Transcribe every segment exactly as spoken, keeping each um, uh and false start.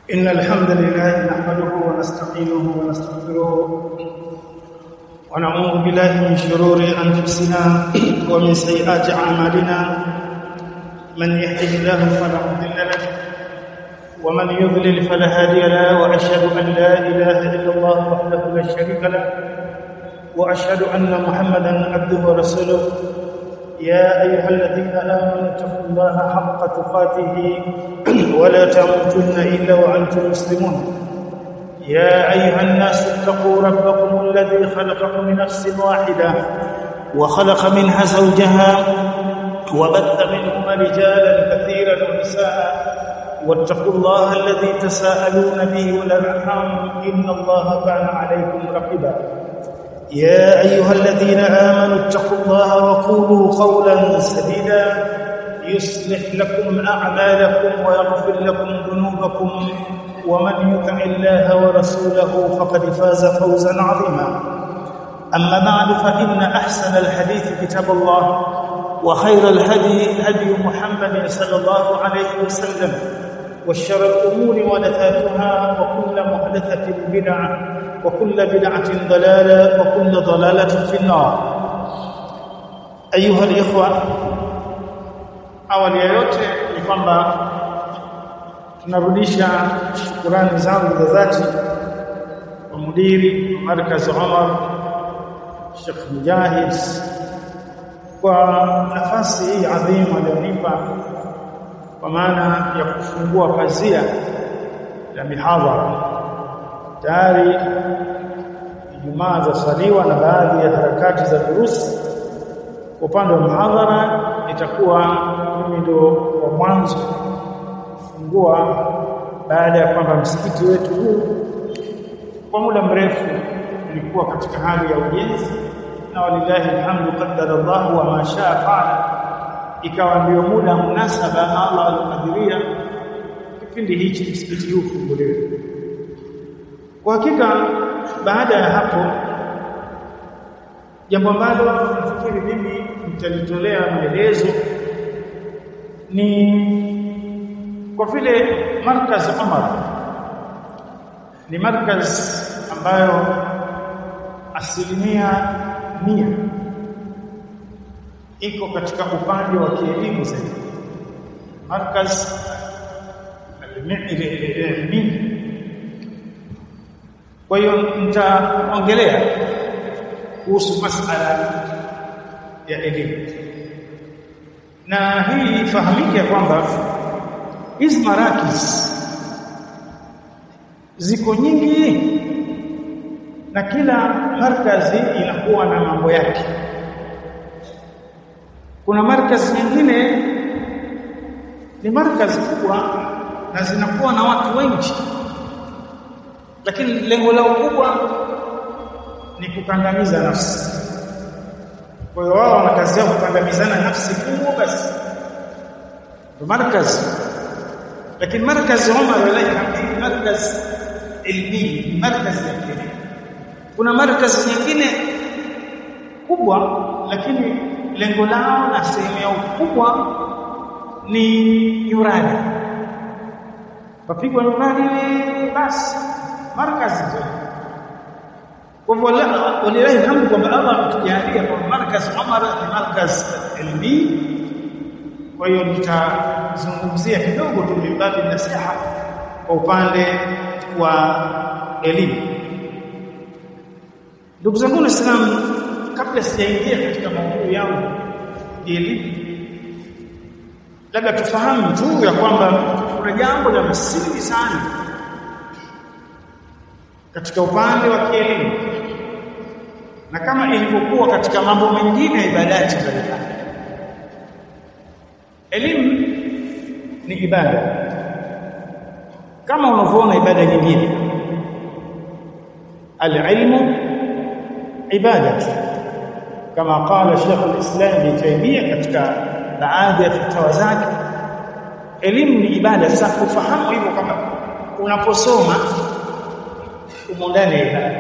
إن الحمد لله نحمده ونستعينه ونستغفره ونعوذ بالله من شرور أنفسنا ومن سيئات أعمالنا من يهده الله فلا مضل له ومن يضلل فلا هادي له وأشهد أن لا إله إلا الله وحده لا شريك له وأشهد أن محمدا عبده ورسوله يا أيها الذين آمنوا اتقوا الله حق تقاته ولا تموتن إلا وأنتم مسلمون يا أيها الناس اتقوا ربكم الذي خلقكم من نفس واحدة وخلق منها زوجها وبث منهما رجالا كثيرا ونساء واتقوا الله الذي تساءلون به والأرحام إن الله كان عليكم رقيبا يا أيها الذين آمنوا اتقوا الله وقولوا قولا سديدا يصلح لكم أعمالكم ويغفر لكم ذنوبكم ومن يطع الله ورسوله فقد فاز فوزا عظيما أما بعد فإن أحسن الحديث كتاب الله وخير الهدي هدي محمد صلى الله عليه وسلم وشر الأمور محدثاتها وكل محدثة بدعة وكل بدعة ضلالة وكل ضلالة في النار أيها الإخوة awali yote ni kwamba tunarudisha shukrani zangu za dhati kwa mudiri Markaz Umar Sheikh Mujahid kwa nafasi hii adhimu aliyonipa kwa maana ya kufungua pazia ya mihadhara. Tayari Ijumaa zasaliwa na baadhi ya harakati za durusi. Upande wa mihadhara itakuwa mimi ndo wa mwanzo kufungua baada ya kwamba msikiti wetu huu kwa muda mrefu ulikuwa katika hali ya ujenzi na walillahi alhamdu qaddara Allah wa ma shaa fa'ala, ikawa ndio muda munasaba na Allah alikadiria kipindi hichi msikiti huu ufunguliwe. Kwa hakika baada ya hapo jambo ambalo nafikiri mimi nitalitolea maelezo ni kwa vile Markaz Umar ni markaz ambayo asilimia mia iko katika upande wa kielimu zaidi. Markaz al-ilmi. Kwa hiyo nitaongelea kuhusu masala ya elimu, na hii ifahamike kwamba hizi marakis ziko nyingi na kila markazi inakuwa na mambo yake. Kuna markazi nyingine ni markazi kubwa na zinakuwa na watu wengi, lakini lengo lao kubwa ni kukandamiza nafsi. Kwa hiyo wao wana kazi yao kukandamizana nafsi kubwa basi. Ndio markazi. Lakini markazi Umar wallahi ni markazi ilmi, markazi ya elimu. Kuna markazi nyingine kubwa lakini lengo lao na sehemu yao kubwa ni nyurani. Wapigwa nyurani basi markazi tu. Kwa hivyo walilahi alhamdu kwamba Allah ametujalia kwa Markaz Umar ni markaz ilmi. Kwa hiyo nitazungumzia kidogo tu mibadi nasiha kwa upande wa elimu. Ndugu zangu Waislamu, kabla sijaingia katika mambo yangu ya elimu, labda tufahamu tu ya kwamba kuna jambo la msingi sana katika upande wa kielimu, na kama ilivyokuwa katika mambo mengine ya ibadati mbalimbali, elimu ni ibada kama unavyoona ibada nyingine. Al-ilmu ibada kama qala Sheikh al-Islam Ibn Taymiyyah katika baadhi ya fatawa zake. Elimu ni ibada. Sasa ufahamu hivyo kama unaposoma umo ndani ya ibada,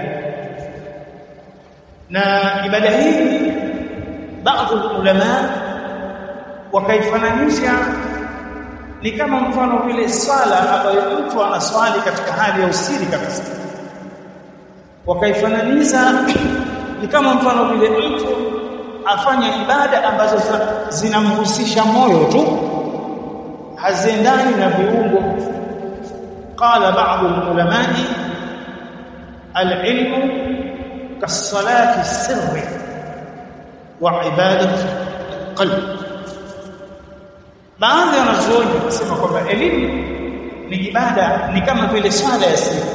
na ibada hii baadhi ulama wakaifananisha ni kama mfano vile swala ambayo mtu anaswali katika hali ya usiri kabisa. Wakaifananisha ni kama mfano vile mtu afanya ibada ambazo zinamhusisha moyo tu, haziendani na viungo. Qala ba'd al-ulama'i al-ilmu kas-salati as-sirri wa ibadatu al-qalb. Baadhi ya wanazuoni wanasema kwamba elimu ni ibada, ni kama vile swala ya siri,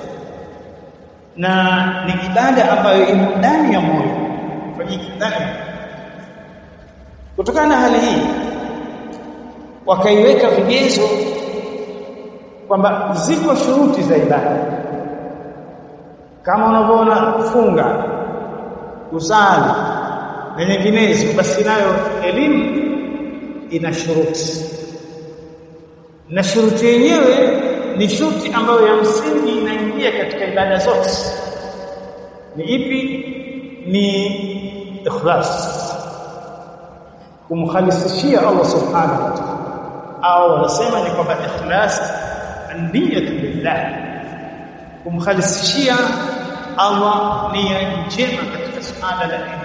na ni ibada ambayo imo ndani ya moyo, fanyiki ndani. Kutokana na hali hii wakaiweka vigezo kwamba ziko shuruti za ibada, kama unavyoona kufunga, kusali na nyinginezo. Basi nayo elimu ina shuruti, na shuruti yenyewe ni shuruti ambayo ya msingi inaingia katika ibada zote. Ni ipi? Ni ikhlas, kumkhalisishia Allah subhanahu wa ta'ala, au wanasema ni kwamba ikhlas an-niyyatu lillah, kumkhalisishia Allah nia njema katika suala la elimu.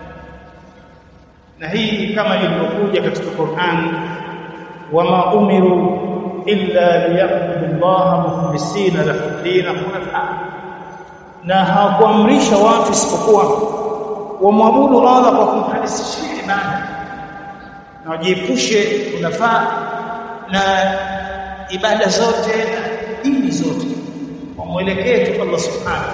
Na hii kama ilivyokuja katika Qur'an, wama umiru illa liya'budu Allaha mukhlisina lahu ad-din hunafa, na hawakuamrisha watu isipokuwa wamwabudu Allah kwa kumkhalisishia ibada na wajiepushe unafaa na ibada zote na dini zote, wamwelekee tu Allah subhanahu.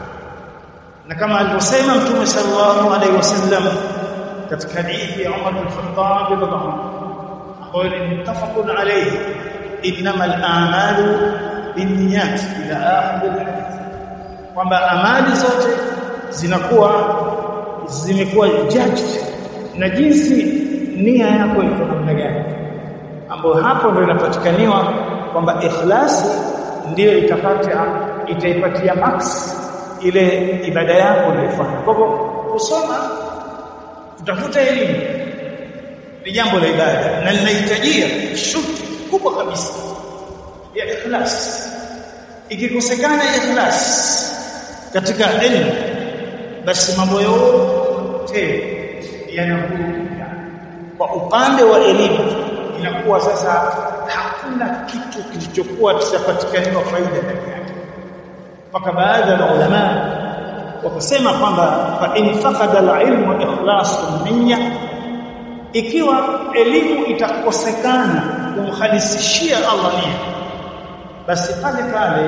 Na kama alivyosema Mtume sallallahu alaihi wasallam katika hadithi ya Umar bin Khattab radhiallahu anhu, ambayo ni muttafaqun alayhi, innamal a'malu binniyat ila akhir alhadith, kwamba amali zote zinakuwa zimekuwa judged na jinsi nia yako iko namna gani, ambapo hapo ndio inapatikaniwa kwamba ikhlasi ndio itapata itaipatia max ile ibada yako unayofanya. Kwa hivyo kusoma, kutafuta elimu ni jambo la ibada na linahitajia shughuli kubwa kabisa ya ikhlas. Ikikosekana ikhlas katika elimu, basi mambo yote yanakuja kwa upande wa elimu, inakuwa sasa hakuna kitu kilichokuwa kitapatikaniwa faida ndani yake. Mpaka baadhi ya ulama wakasema kwamba fa in faqada al-ilmu ikhlasu niyya, ikiwa elimu itakosekana kumkhalisishia Allah nia, basi pale pale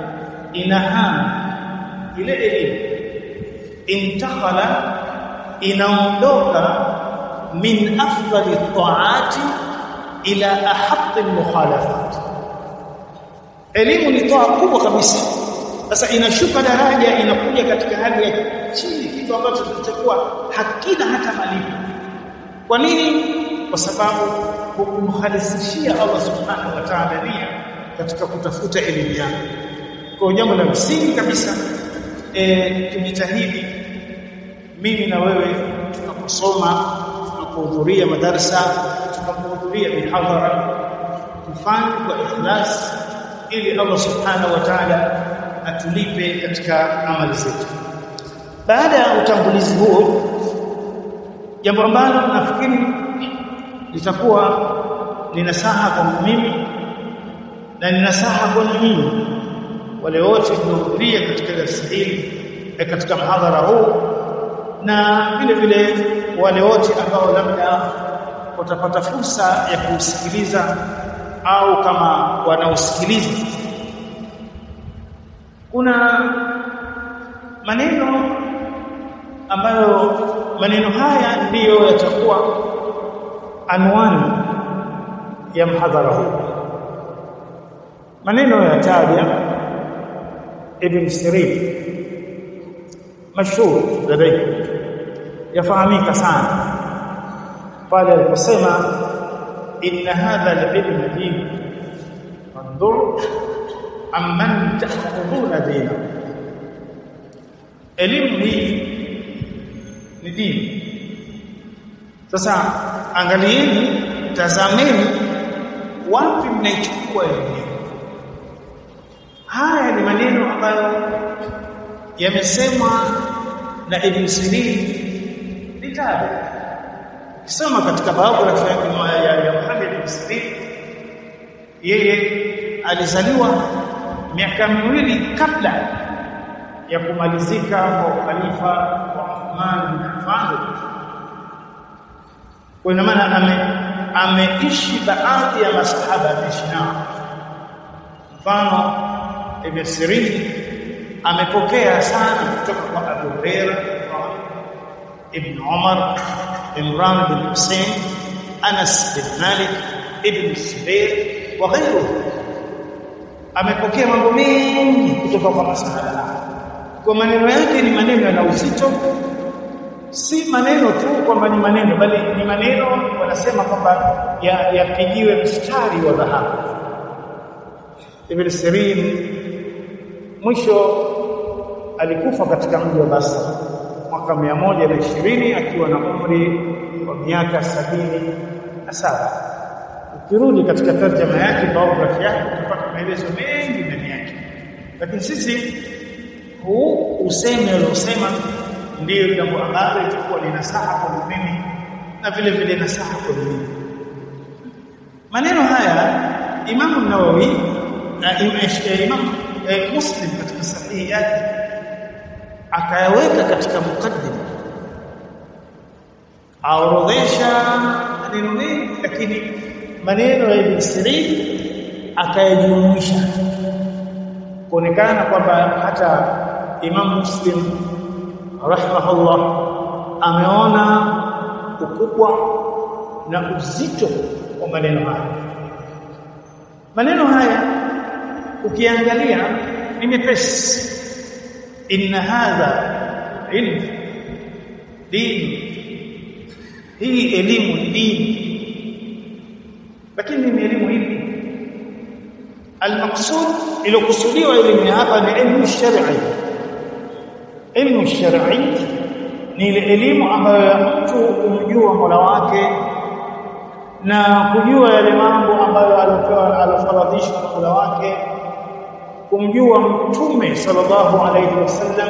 inahama ile elimu, intakhala, inaondoka min afdali taati ila ahaqqi al-mukhalafat. Elimu ni toa kubwa kabisa, sasa inashuka daraja, inakuja katika hali ya chini, kitu ambacho kitakuwa hakina hata malipo. Kwa nini? Kwa sababu kumkhalisishia Allah subhanahu wa ta'ala nia katika kutafuta elimu yake. Kwa jambo la msingi kabisa, e, tujitahidi mimi na wewe tunaposoma, tunapohudhuria madarasa, tunapohudhuria mihadhara, tufanye kwa ikhlas ili Allah subhanahu wa ta'ala atulipe katika amali zetu. Baada ya utambulizi huo, jambo ambalo nafikiri litakuwa ni nasaha kwa mimi na ni nasaha kwa nyinyi wale wote mliohudhuria katika darasa hili, katika mhadhara huu, na vile vile wale wote ambao labda watapata fursa ya kusikiliza au kama wanaosikiliza. Kuna maneno ambayo maneno haya ndiyo yatakuwa anwani ya mhadhara huu. Maneno ya tabi'a Ibn Sirin, mashhur ladayhi, yafahamika sana pale aliposema inna hadha al-ilm din fanzur amman ta'khuduna dina. Elimu hii ni dini. Sasa angalieni, tazameni wapi mnaichukua elimu? Haya ni maneno ambayo yamesemwa na Ibn Sirin vitabu. Kisoma katika biography ya ya Muhammad ibn Sirin, yeye alizaliwa miaka miwili kabla ya kumalizika kwa ukhalifa wa Uthman bin Affan. Kwa maana ame ameishi baadhi ya masahaba ameishi nao. Mfano Ibn Sirin amepokea sana kutoka kwa Abu Hurairah, Ibn Umar, Imran bin Hussein, Anas bin Malik, Ibn Zubair wa ghayruhu. Amepokea mambo mengi kutoka kwa masahaba. Kwa maneno yake ni maneno yana uzito, si maneno tu kwamba ni maneno, bali ni maneno wanasema kwamba yapigiwe ya mstari wa dhahabu. Ibn Sirin mwisho alikufa katika mji wa Basra mwaka mia moja na ishirini akiwa na umri wa miaka sabini na saba. Ukirudi katika tarjama yake, biography yake, utapata maelezo mengi ndani yake. Lakini sisi huu useme aliosema ndio jambo ambalo litakuwa ni nasaha kwa mimi na vile vile nasaha kwa mimi. Maneno haya Imam an-Nawawi na Imam Muslim katika sahihi yake akayaweka katika mukaddima, aorodhesha maneno mengi, lakini maneno ya Ibn Sirin akayajumuisha kuonekana kwamba hata Imam Muslim rahimahullah ameona ukubwa na uzito wa maneno haya. Maneno haya ukiangalia ni mepesi. Inna hadha ilm din, hii elimu dini. Lakini ni elimu hivi, al-maqsud ilokusudiwa elimu hapa ni elimu shar'i. Elimu shar'i ni ile elimu ambayo mtu kumjua Mola wake na kujua yale mambo ambayo alikuwa alofaradhishwa na Mola wake, kumjua Mtume sallallahu alayhi wasallam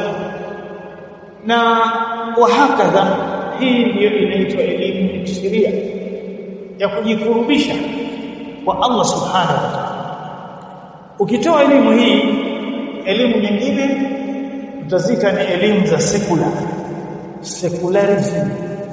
na wahakadha. Hii ndiyo inaitwa elimu ya sheria ya kujikurubisha kwa Allah subhanahu wa ta'ala. Ukitoa elimu hii, elimu nyingine utazita ni elimu za secular, secularism,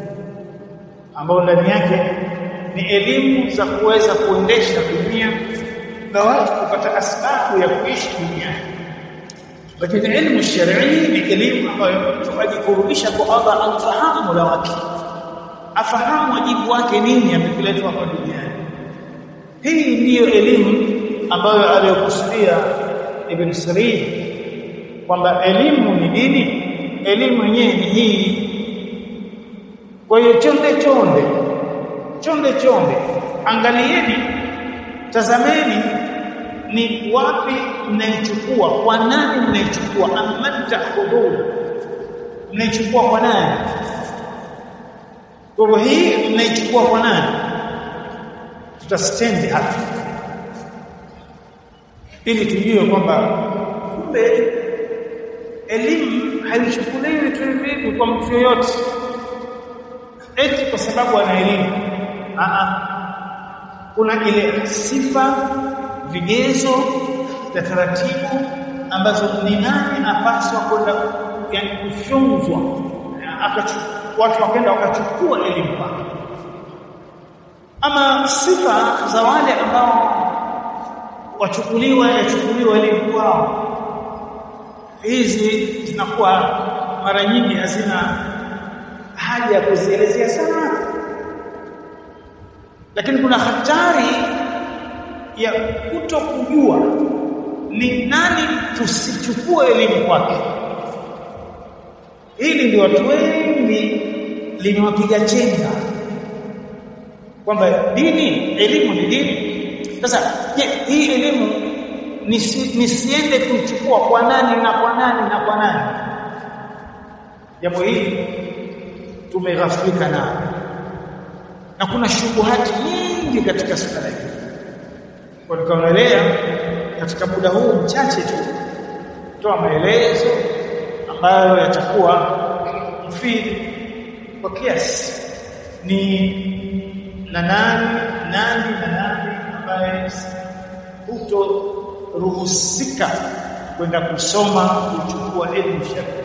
ambayo ndani yake ni elimu za kuweza kuendesha dunia na watu kupata asbabu ya kuishi duniani. Lakini elimu shar'i ni elimu ambayo mtu ajikurubisha kwa Allah, afahamu Mola wake, afahamu wajibu wake nini ameletwa hapa duniani. Hii ndiyo elimu ambayo aliyokusudia Ibn Sirin kwamba elimu ni dini, elimu yenyewe ni hii. Kwa hiyo chonde chonde chonde chonde, angalieni, tazameni ni wapi mnaichukua, kwa nani mnaichukua, amman ta'khudun, mnaichukua kwa nani? Kwa hivyo hii mnaichukua kwa nani? Tutastand hapa ili tujue kwamba kumbe elimu haichukuliwi tu hivi kwa mtu yoyote eti kwa sababu ana elimu. Aa, kuna ile sifa, vigezo na taratibu ambazo ni nani apaswa kwenda yani kufunzwa, watu wakaenda wakachukua elimu kwake. Ama sifa za wale ambao wachukuliwa yachukuliwa elimu kwao, hizi zinakuwa mara nyingi hazina haja ya kuzielezea sana. Lakini kuna hatari ya kutokujua ni nani tusichukue elimu kwake. Hili ndio watu wengi limewapiga chenga kwamba dini, elimu ni dini. Sasa je, hii elimu nisi, nisiende kuchukua kwa nani na kwa nani na kwa nani? Jambo hili tumeghafilika nalo, na kuna shubuhati nyingi katika suala hili. Kwa nikaonelea katika muda huu mchache tu kutoa maelezo ambayo yatakuwa mfidi kwa kiasi ni na nani nani na nani ambaye hutoruhusika kwenda kusoma kuchukua elimu sharia.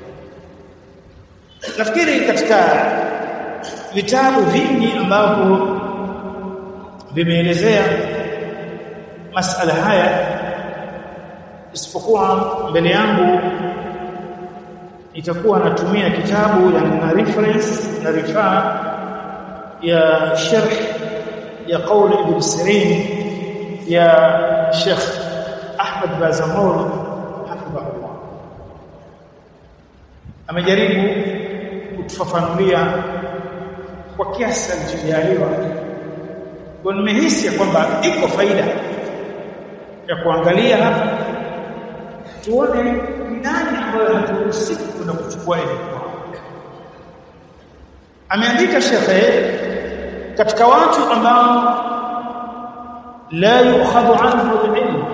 Nafikiri katika vitabu vingi ambavyo vimeelezea masala haya, isipokuwa mbele yangu itakuwa natumia kitabu na reference na rifaa ya sharh ya qaul ibn Sirin ya Sheikh Ahmad Bazamur hafidhahullah. Amejaribu kutufafanulia kwa kiasi alichojaliwa, kwa nimehisi kwamba iko faida ya kuangalia hapa tuone ni nani ambaye haturuhusiwi kwenda kuchukua elimu. Ameandika shekhe katika watu ambao la yukhadhu anhu al-ilm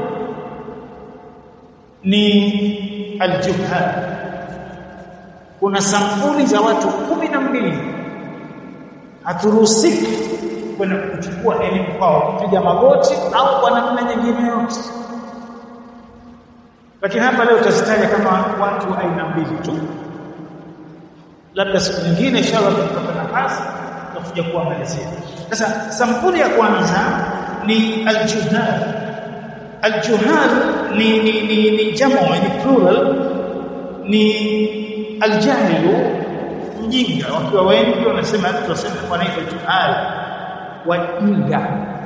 ni al-juhal. Kuna sampuli za watu kumi na mbili haturuhusiki kwenda kuchukua elimu kwao, kupiga magoti au kwa namna nyingine yote. Lakini hapa leo tutazitaja kama watu aina mbili tu, labda siku nyingine inshallah tutapata nafasi tutakuja kuangalia. Sasa sampuli ya kwanza ni al-juhal. Al-juhal ni ni ni, ni jamu, ni plural, ni al-jahilu, mjinga. Wakiwa wengi wanasema tunasema kwa nini juhal, wajinga.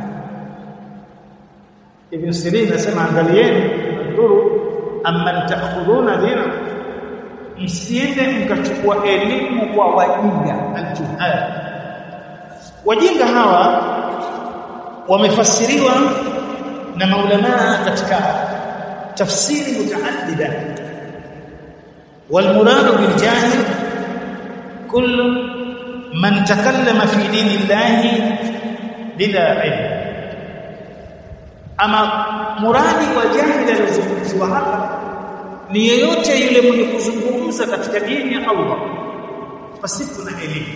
Ibn Sirin anasema angalieni nduru amman ta'khuduna dina, msiende mkachukua elimu kwa wajinga. Al-juhal, wajinga hawa wamefasiriwa na maulama katika tafsiri mutaaddida. والمراد بالجاهل كل من تكلم في دين الله بلا علم. Ama muradi wa jahili alizungumziwa hapa ni yeyote yule mwenye kuzungumza katika dini ya Allah pasipo na elimu,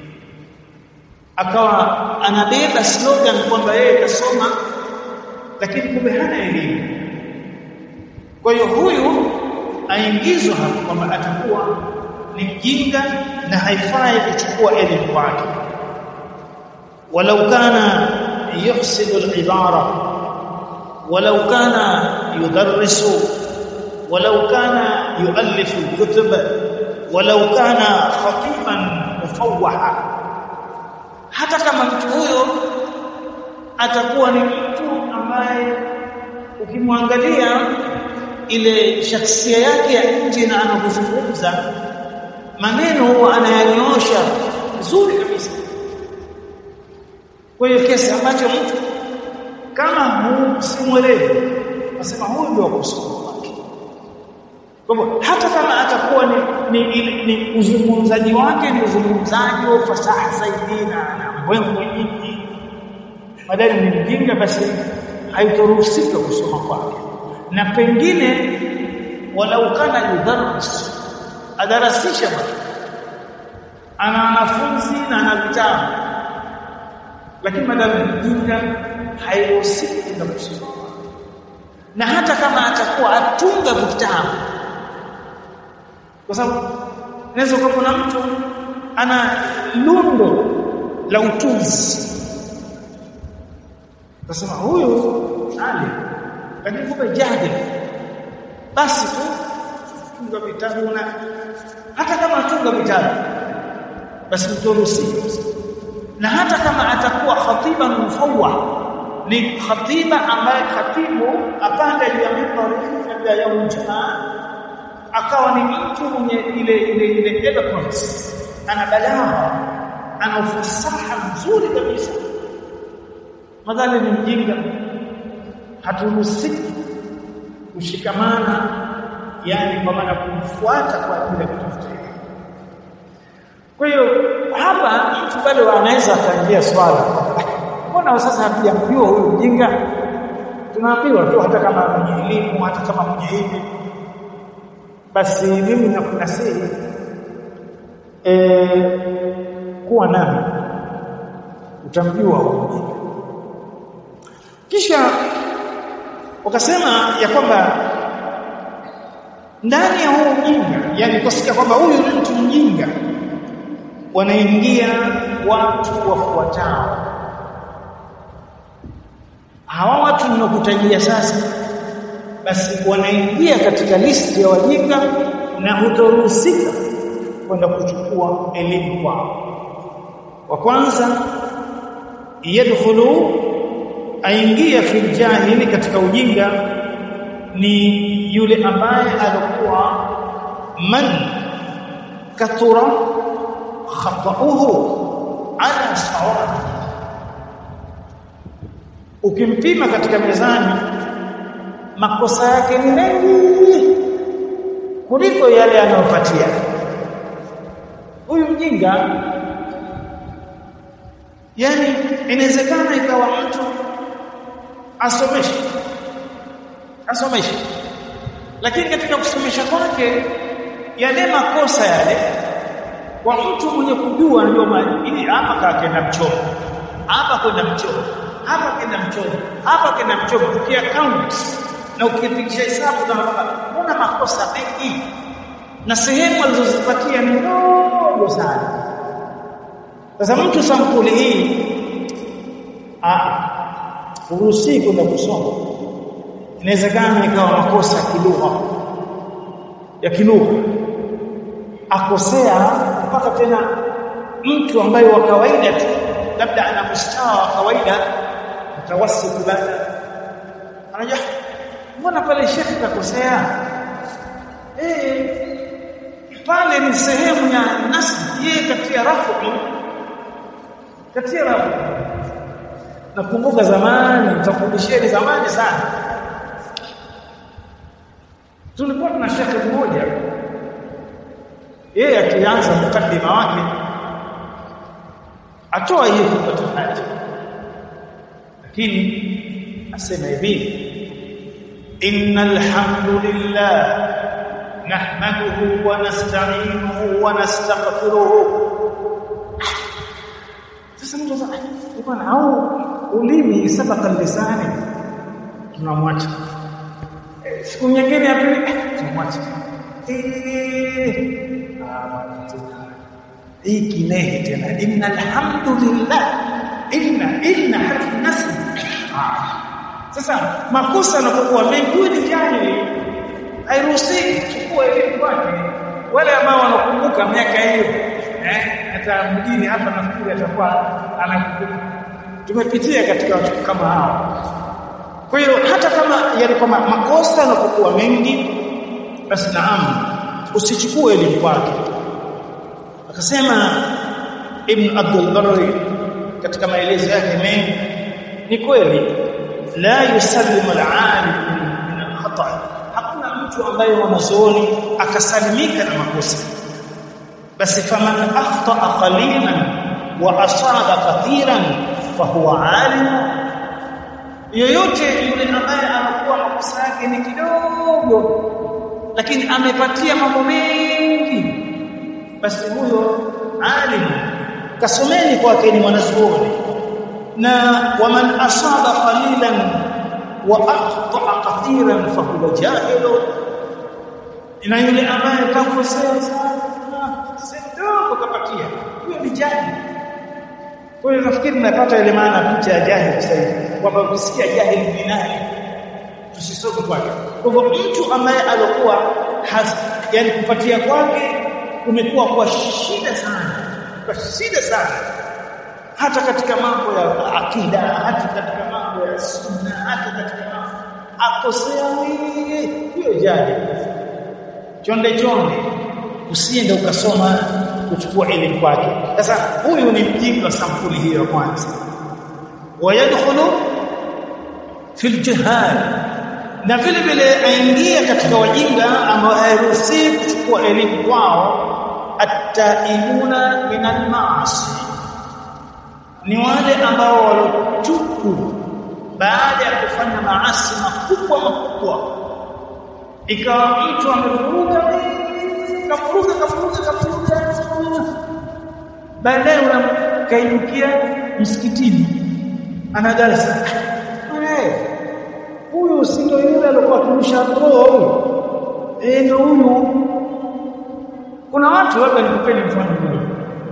akawa anabeba slogan kwamba yeye kasoma lakini kumbe hana elimu. Kwa hiyo huyu aingizwa hapa kwamba atakuwa ni mjinga na haifai kuchukua elimu kwake. Walau kana yuhsinu al-ibara, walau kana yudarrisu, walau kana yuallifu al-kutub, walau kana khatiban mufawwaha, hata kama mtu huyo atakuwa ni mtu ambaye ukimwangalia ile shakhsia yake ya nje na anapozungumza maneno anayanyoosha vizuri kabisa. Kwa hiyo kesi ambacho mtu kama simwelewi asema huyu ndio kusoma wake. Kwa hivyo hata kama atakuwa ni ni, ni uzungumzaji wake ni uzungumzaji wa fasaha zaidi na mbwembwe nyingi, badala ni mjinga, basi haitoruhusika kusoma kwake. Na pengine walau kana yudarris, adarasisha ana wanafunzi na ana vitabu, lakini madam mjinga hairuhusiki na kusoma. Na hata kama atakuwa atunga vitabu, kwa sababu inaweza kuwa kuna mtu ana lundo la utunzi, nasema huyu ali lakini kumbe jahili, basi tu tunga vitabu. Na hata kama atunga vitabu basi mtoruhusi. Na hata kama atakuwa khatiba mufawwa, ni khatiba ambaye khatibu apanda juu ya mimbari kabla ya Ijumaa, akawa ni mtu mwenye ile ile ile eloquence, ana balagha, ana ufasaha mzuri kabisa, madhali ni mjinga, haturuhusiki kushikamana, yani kwa maana kumfuata kwa ajili ya kutafuta. Kwa hiyo hapa mtu bado anaweza akaingia swala, mbona sasa hatujamjua huyu mjinga? tunaambiwa tu hata kama mwenye elimu, hata kama mwenye hivi, basi mimi nakunasihi eh kuwa nami utamjua huyo. Kisha wakasema ya kwamba ndani ya huo ujinga, yani kusikia kwamba huyu ni mtu mjinga, wanaingia watu wafuatao. Hawa watu ninakutajia sasa, basi wanaingia katika listi ya wajinga na hutoruhusika kwenda kuchukua elimu kwao. Wa kwanza, yadkhulu, aingia fil jahili, katika ujinga, ni yule ambaye alikuwa man kathura khata'uhu ala sawab. Ukimpima katika mezani, makosa yake ni mengi kuliko yale anayopatia. Huyu mjinga, yani inawezekana ikawa mtu asomeshe asomeshe lakini katika kusomesha kwake yale makosa yale, kwa mtu mwenye kujua anajua hili hapa kaenda mchomo, hapa kwenda mchomo, hapa kwenda mchomo, hapa kwenda mchomo. Ukia count na ukipitisha hesabu kama kuna makosa mengi na sehemu alizozipatia ni ndogo sana. Sasa mtu sampuli hii ah uruhusi kwenda kusoma, inawezekana ikawa makosa kilugha ya kilugha, akosea mpaka tena mtu ambaye wa kawaida tu, labda ana mstawa wa kawaida mtawassit, labda anajua mbona pale shekhi kakosea. Eh, pale ni sehemu ya nasi, yeye katia rafu katia rafu. Nakumbuka zamani, nitakurudisheni zamani sana, tulikuwa na shekhi mmoja, yeye akianza mukadima wake atoa hiyo kwa haja, lakini asema hivi: innal hamdulillah nahmaduhu wa nasta'inuhu wa nastaghfiruhu. Sasa mtu sasa bwana, au ulimi sabaka lisani, tunamwacha. Siku nyingine ya pili tunamwacha. Eh, hii kinehi tena, innal hamdulillah, inna inna harfu nasb. Sasa makosa yanapokuwa mengi ni jahili, hairuhusi kuchukua elimu kwake. Wale ambao wanakumbuka miaka hiyo, eh, hata mjini hapa nafikiri atakuwa anakumbuka, tumepitia katika watu kama hao. Kwa hiyo hata kama yalikuwa makosa yanapokuwa mengi, basi naam, usichukue elimu kwake. Akasema Ibn Abdul Barri katika maelezo yake mengi, ni kweli la yusallimu al-alim min al-khata', hakuna mtu ambaye mwanazuoni akasalimika na makosa. Basi faman akhta'a qalilan wa asaba kathiran fahuwa alim, yoyote yule ambaye anakuwa makosa yake ni kidogo lakini amepatia mambo mengi, basi huyo alim. Kasomeni kwake, ni mwanazuoni. Na waman asaba qalilan wa akhta'a kathiran fahuwa jahil, ina yule ambaye kakosea sana sio kapatia, huyo ni jahil. Kwa hiyo nafikiri napata ile maana picha ya jahil sasa hivi, kwamba ukisikia jahil ni nani tusisome kwake. Kwa hivyo mtu ambaye alikuwa yani kupatia kwake kumekuwa kwa shida sana, kwa shida sana, hata katika mambo ya akida, hata katika mambo ya sunna, hata katika mambo akosea nini, hiyo jahil. Chonde chonde, usiende ukasoma kuchukua elimu kwake. Sasa huyu ni mjinga sampuli hiyo ya kwanza. Wayadkhulu fil jahal, na vile vile aingia katika wajinga ambao hairuhusi kuchukua elimu kwao. At-taibuna min al-ma'asi, ni wale ambao walotubu baada ya kufanya maasi makubwa makubwa, ikawa mtu amevuruga kafuruga kafuruga kafuruga, baadaye unakainukia msikitini ana darasa. Huyu si ndio yule alikuwa kumsha roho huyu? Eh, ndio huyu. Kuna watu labda nikupeni mfano mmoja,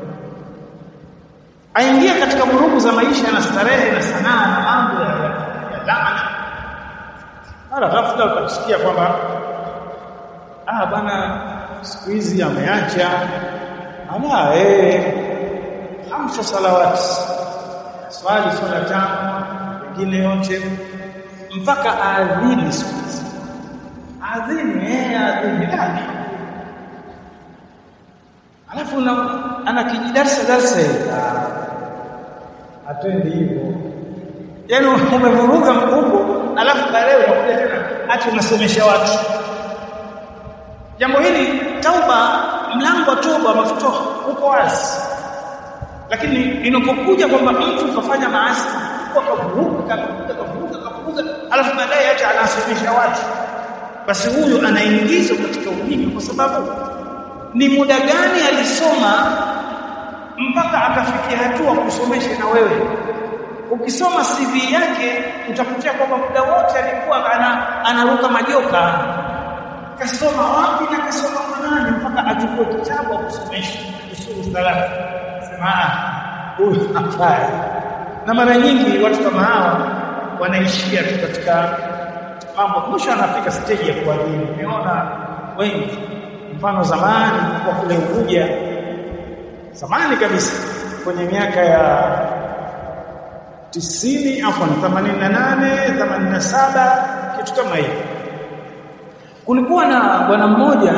aingia katika vurugu za maisha na starehe na sanaa na mambo ya laana, mara ghafla utasikia kwamba ah bana siku hizi ameacha ana eh hamsa salawati, swali swala tano, wengine yote mpaka aadhini siku hizi. Adhini eh adhini gani? Alafu ana kijidarasa darasa atende hivyo, yaani umevuruga mkubwa, alafu baadaye unakuja tena ati unasomesha watu. Jambo hili tauba, mlango wa toba maftuh uko wazi, lakini inapokuja kwamba mtu kafanya maasi kwa kuvuruga kavuruga kavuruga kavuruga, alafu baadaye acha anasomesha watu, basi huyu anaingizwa katika ujinga. Kwa sababu ni muda gani alisoma mpaka akafikia hatua kusomesha na wewe? Ukisoma C V yake utakutia kwamba muda wote alikuwa ana anaruka majoka, kasoma wapi na kasoma nani mpaka achukue kitabu kusomesha usulu salati. Sema huyu hafai. Na mara nyingi watu kama hawa wanaishia tu katika mambo, mwisho anafika stage ya kuadhibu. Nimeona wengi, mfano zamani kwa kule Unguja, zamani kabisa kwenye miaka ya tisini afwan themanini na nane themanini na saba kitu kama hiyo, kulikuwa na bwana mmoja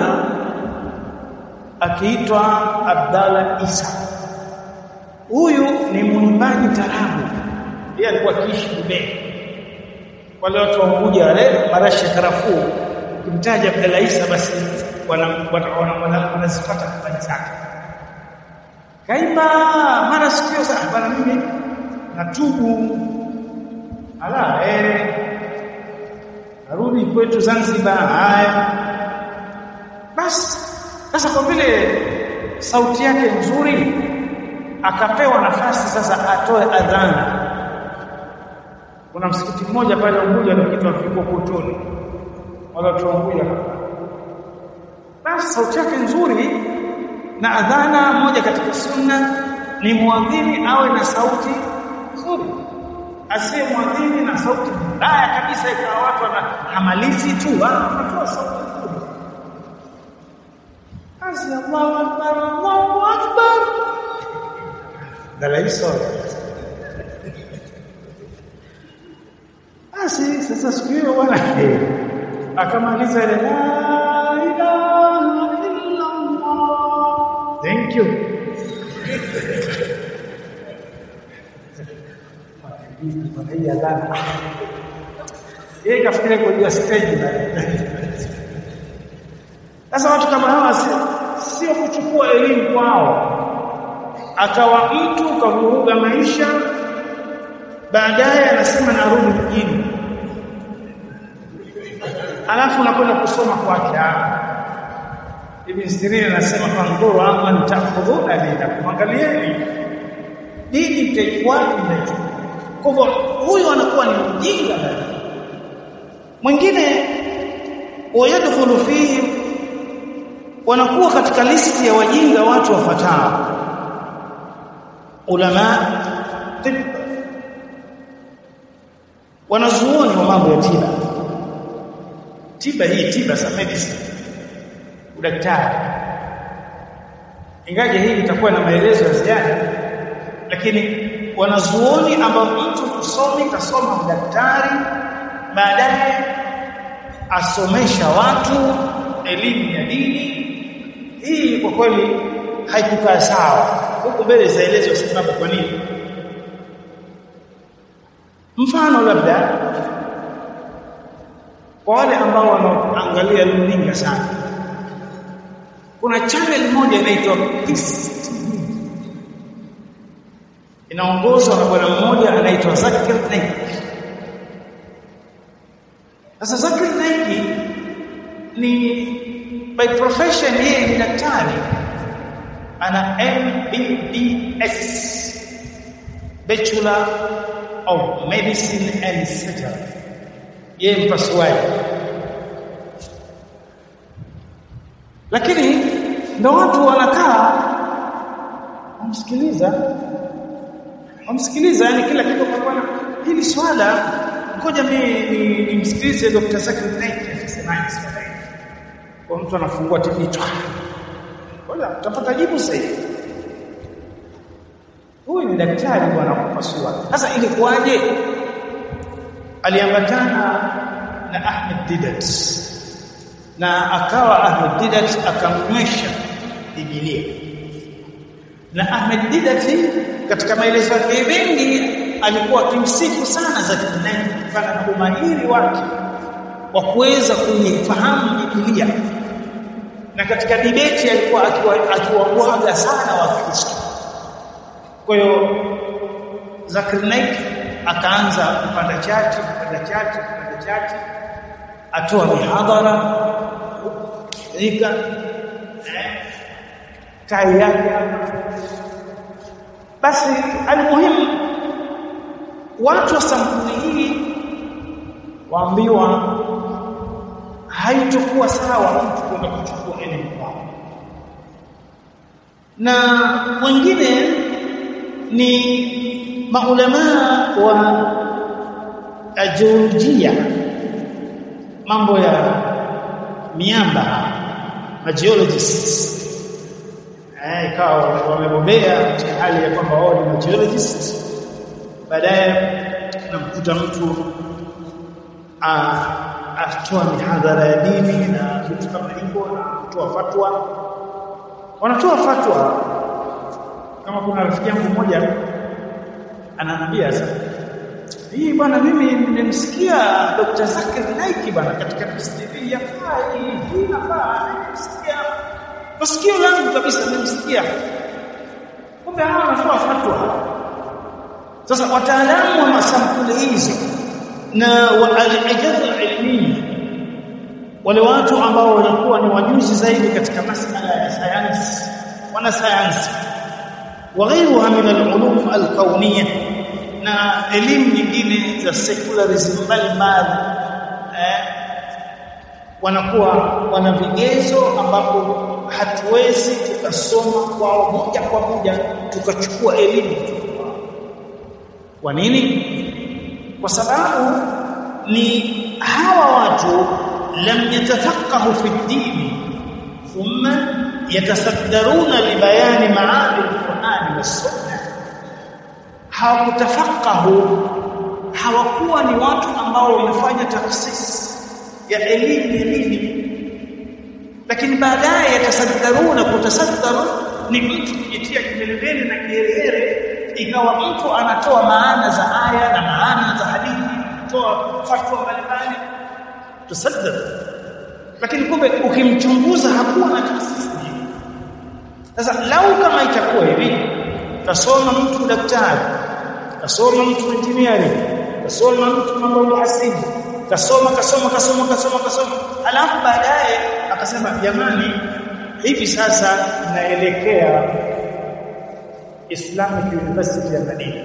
akiitwa Abdalla Isa. Huyu ni mwimbaji tarabu, yeye alikuwa akiishi Dubai. Wale watu wa Unguja wale marashi karafuu, ukimtaja Abdalla Isa basi wana wanazifuata kibali zake. Kaimba mara sikio sana bana, mimi natubu, ala eh narudi kwetu Zanzibar. Haya basi, sasa kwa vile sauti yake nzuri akapewa nafasi sasa atoe adhana. Kuna msikiti mmoja pale Unguja anaitwa Kikokotoni, wala watu wa Unguja. Basi sauti yake nzuri na adhana moja katika sunna ni muadhini awe na sauti nzuri, asiye muadhini na sauti mbaya kabisa ikawa watu wanahamalizi tu, wanatoa sauti nzuri. Asi Allahu akbar, Allahu akbar, dalaiso. Basi sasa siku hiyo bwana akamaliza ile la ilaha illa Allah, thank you. Bwana dada yeye kafikiria kwa stage na sasa watu kama hawa sio kuchukua elimu kwao, akawa mtu kavuruga maisha, baadaye anasema narudi mjini, alafu unakwenda kusoma kwake. Ibn Sirin anasema fanguru amman ta'khuduna dina, kuangalieni dini mtaifuata mtaichukua. Kwa hivyo huyu anakuwa ni mjinga. Mwingine wayadkhulu fihi, wanakuwa katika listi ya wajinga watu wafuatao: ulama tib, wanazuoni wa mambo ya tiba. Tiba hii tiba za medicine, udaktari, ingaje hii itakuwa na maelezo ya ziada, lakini wanazuoni ambao mtu kusomi kasoma udaktari, baadaye asomesha watu elimu ya dini, hii kwa kweli haikukaa sawa. Huko mbele zaelezwa sababu kwa nini. Mfano labda kwa wale ambao wanaangalia runinga sana, kuna channel moja inaitwa Peace T V, inaongozwa na bwana mmoja anaitwa Zakir Naik. Sasa Zakir Naik ni by profession yeye ni daktari, ana M B B S, Bachelor of Medicine and Surgery, yeye mpasuaji. Lakini ndio watu wanakaa wamsikiliza wamsikiliza yani kila kitu kwa bwana. Hili swala ngoja mimi nimsikilize Dr. Zakir Naik akisema swala hili. Kwa mtu anafungua T V tu, ngoja utapata jibu sahihi. Huyu ni daktari bwana kupasua. Sasa ilikuwaje? Aliambatana na Ahmed Didat, na akawa Ahmed Didat akamnywesha Biblia. Na Ahmed Didat katika maelezo yake mengi alikuwa akimsifu sana Zakir Naik kutokana na umahiri wake wa kuweza kuifahamu Biblia. Na katika debate alikuwa akiwabwaga sana Wakristo. Kwa hiyo Zakir Naik akaanza kupanda chati, kupanda chati, kupanda chati, atoa mihadhara, rika eh tai yake. Basi almuhimu watu wa sampuli hii waambiwa haitakuwa sawa mtu kwenda kuchukua elimu kwao. Na wengine ni maulama wa jiolojia, mambo ya miamba, geologists. Eh, ikawa wamebobea katika hali ya kwamba wao ni geologists. Baadaye tunamkuta mtu atoa mihadhara ya dini na vitu kama hivyo na kutoa fatwa. Wanatoa fatwa. Kama kuna rafiki yangu mmoja ananiambia sasa, hii bwana mimi nimemsikia Dr. Zakir Naik bwana katika T V yafaa hii inafaa, nimesikia masikio yangu kabisa nimesikia. Kumbe hawa wanatoa fatwa. Sasa wataalamu wa masampuli hizi na al-ijazah ilmiya, wale watu ambao walikuwa ni wajuzi zaidi katika masuala ya sayansi, wana sayansi وغيرها من العلوم الكونيه na elimu nyingine za secularism mbalimbali, eh, wanakuwa wana vigezo ambapo hatuwezi tukasoma kwao moja kwa moja tukachukua elimu. Kwa nini? Kwa sababu ni hawa watu lam yatafaqahu fi ad-din thumma yatasaddaruna li bayani maani al-Qur'an was-sunnah. Hawakutafaqahu, hawakuwa ni watu ambao wamefanya takhsis ya elimu ya dini, lakini baadaye yatasaddaruna. Kutasaddaru ni mtu kujitia kileleni na kiherehere, ikawa mtu anatoa maana za aya na maana za hadithi, toa fatwa mbalimbali, tusaddar. Lakini kumbe ukimchunguza hakuwa na taasisi. Sasa lau kama itakuwa hivi, tasoma mtu daktari, tasoma mtu engineering, tasoma mtu mambo ya asili, kasoma kasoma kasoma kasoma kasoma, alafu baadaye akasema jamani, hivi sasa naelekea Islamic University ya Madina,